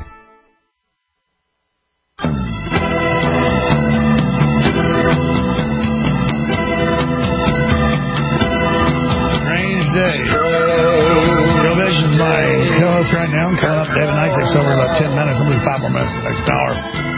Day. Real Vision's my co-host right now. I'm coming up David Knight takes over in about ten minutes. I'm going to do five more minutes in the next hour.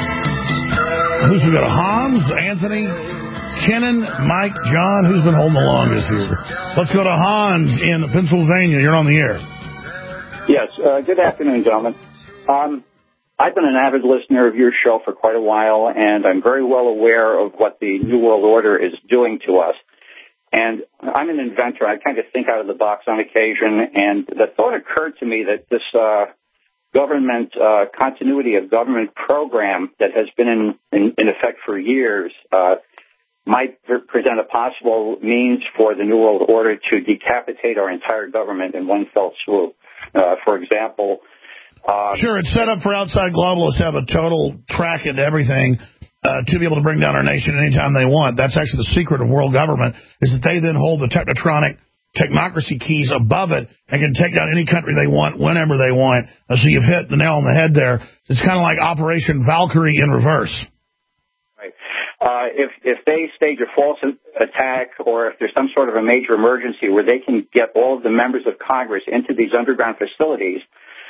Who's we got? Hans, Anthony, Kenan, Mike, John. Who's been holding the longest here? Let's go to Hans in Pennsylvania. You're on the air. Yes. Uh, good afternoon, gentlemen. Um, I've been an avid listener of your show for quite a while, and I'm very well aware of what the New World Order is doing to us. And I'm an inventor. I kind of think out of the box on occasion. And the thought occurred to me that this uh, government uh, continuity of government program that has been in, in, in effect for years uh, might present a possible means for the New World Order to decapitate our entire government in one fell swoop. Uh, for example... Uh, sure, it's set up for outside globalists to have a total track into everything. Uh, to be able to bring down our nation anytime they want. That's actually the secret of world government, is that they then hold the technotronic technocracy keys above it and can take down any country they want whenever they want. Uh, so you've hit the nail on the head there. It's kind of like Operation Valkyrie in reverse. Right. Uh, if, if they stage a false attack, or if there's some sort of a major emergency where they can get all of the members of Congress into these underground facilities,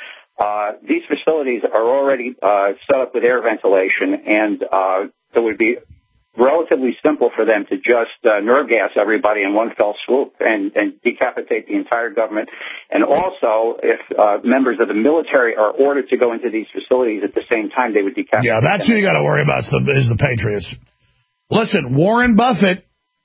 Uh, these facilities are already uh, set up with air ventilation, and uh, it would be relatively simple for them to just uh, nerve gas everybody in one fell swoop and, and decapitate the entire government. And also, if uh, members of the military are ordered to go into these facilities at the same time, they would decapitate Yeah, that's them. who you got to worry about is the, is the Patriots. Listen, Warren Buffett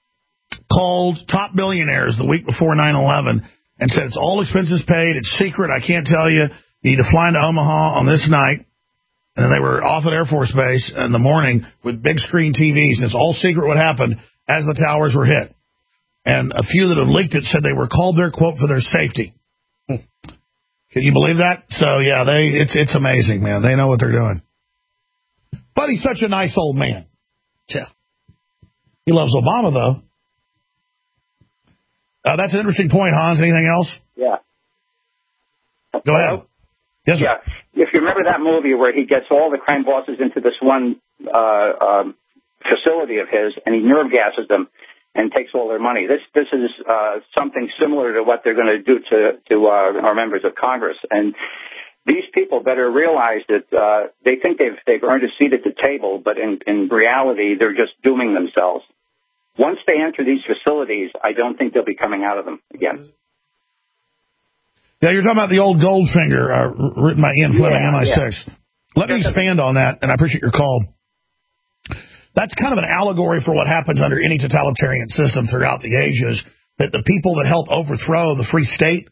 called top billionaires the week before nine eleven and said it's all expenses paid, it's secret, I can't tell you. You need to fly into Omaha on this night. And then they were off at Air Force Base in the morning with big screen T Vs. And it's all secret what happened as the towers were hit. And a few that have leaked it said they were called there, quote, for their safety. Hmm. Can you believe that? So, yeah, they it's it's amazing, man. They know what they're doing. But he's such a nice old man. Yeah. He loves Obama, though. Uh, that's an interesting point, Hans. Anything else? Yeah. Go ahead. Yes, sir. Yeah. If you remember that movie where he gets all the crime bosses into this one uh, um, facility of his, and he nerve gases them and takes all their money. This this is uh, something similar to what they're going to do to to uh, our members of Congress. And these people better realize that uh, they think they've they've earned a seat at the table, but in in reality, they're just dooming themselves. Once they enter these facilities, I don't think they'll be coming out of them again. Yeah, you're talking about the old Goldfinger, uh, written by Ian Fleming, yeah, M I six. Yeah. Let me expand on that, and I appreciate your call. That's kind of an allegory for what happens under any totalitarian system throughout the ages, that the people that help overthrow the free state,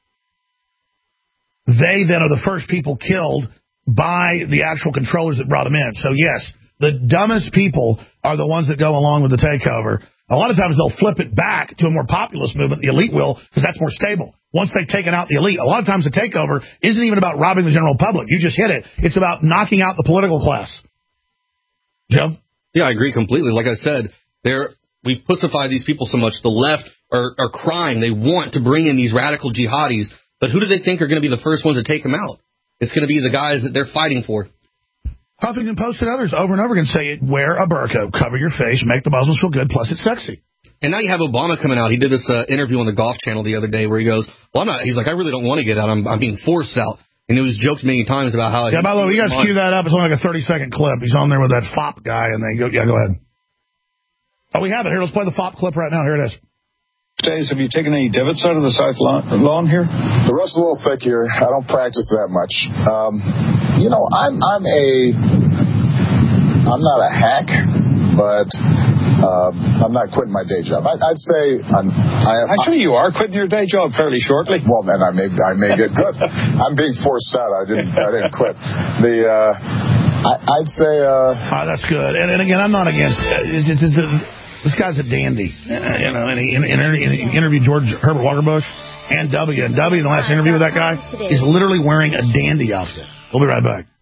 they then are the first people killed by the actual controllers that brought them in. So, yes, the dumbest people are the ones that go along with the takeover. A lot of times they'll flip it back to a more populist movement, the elite will, because that's more stable. Once they've taken out the elite, a lot of times the takeover isn't even about robbing the general public. You just hit it. It's about knocking out the political class. Joe? Yeah, I agree completely. Like I said, they're, we've pussified these people so much. The left are, are crying. They want to bring in these radical jihadis, but who do they think are going to be the first ones to take them out? It's going to be the guys that they're fighting for. Huffington Post and others over and over again say, wear a burqa, cover your face, make the Muslims feel good, plus it's sexy. And now you have Obama coming out. He did this uh, interview on the Golf Channel the other day where he goes, well, I'm not, he's like, I really don't want to get out. I'm, I'm being forced out. And he was joked many times about how... Yeah, by the way, you guys cue that up. It's only like a thirty-second clip. He's on there with that F O P guy, and they go, yeah, go ahead. Oh, we have it here. Let's play the F O P clip right now. Here it is. Days, have you taken any divots out of the south lawn, lawn here? The rust's a little thick here. I don't practice that much. Um, you know, I'm I'm a I'm not a hack, but uh, I'm not quitting my day job. I, I'd say I'm. I, Actually, you are quitting your day job fairly shortly. Well, then I may I may get good. I'm being forced out. I didn't I didn't quit. The. Uh, I, I'd say... Uh, oh, that's good. And, and again, I'm not against... Uh, it's, it's, it's a, this guy's a dandy. Uh, you know, and he, in, in, in, he interviewed George Herbert Walker Bush and W. And W, in the last interview with that guy, is literally wearing a dandy outfit. We'll be right back.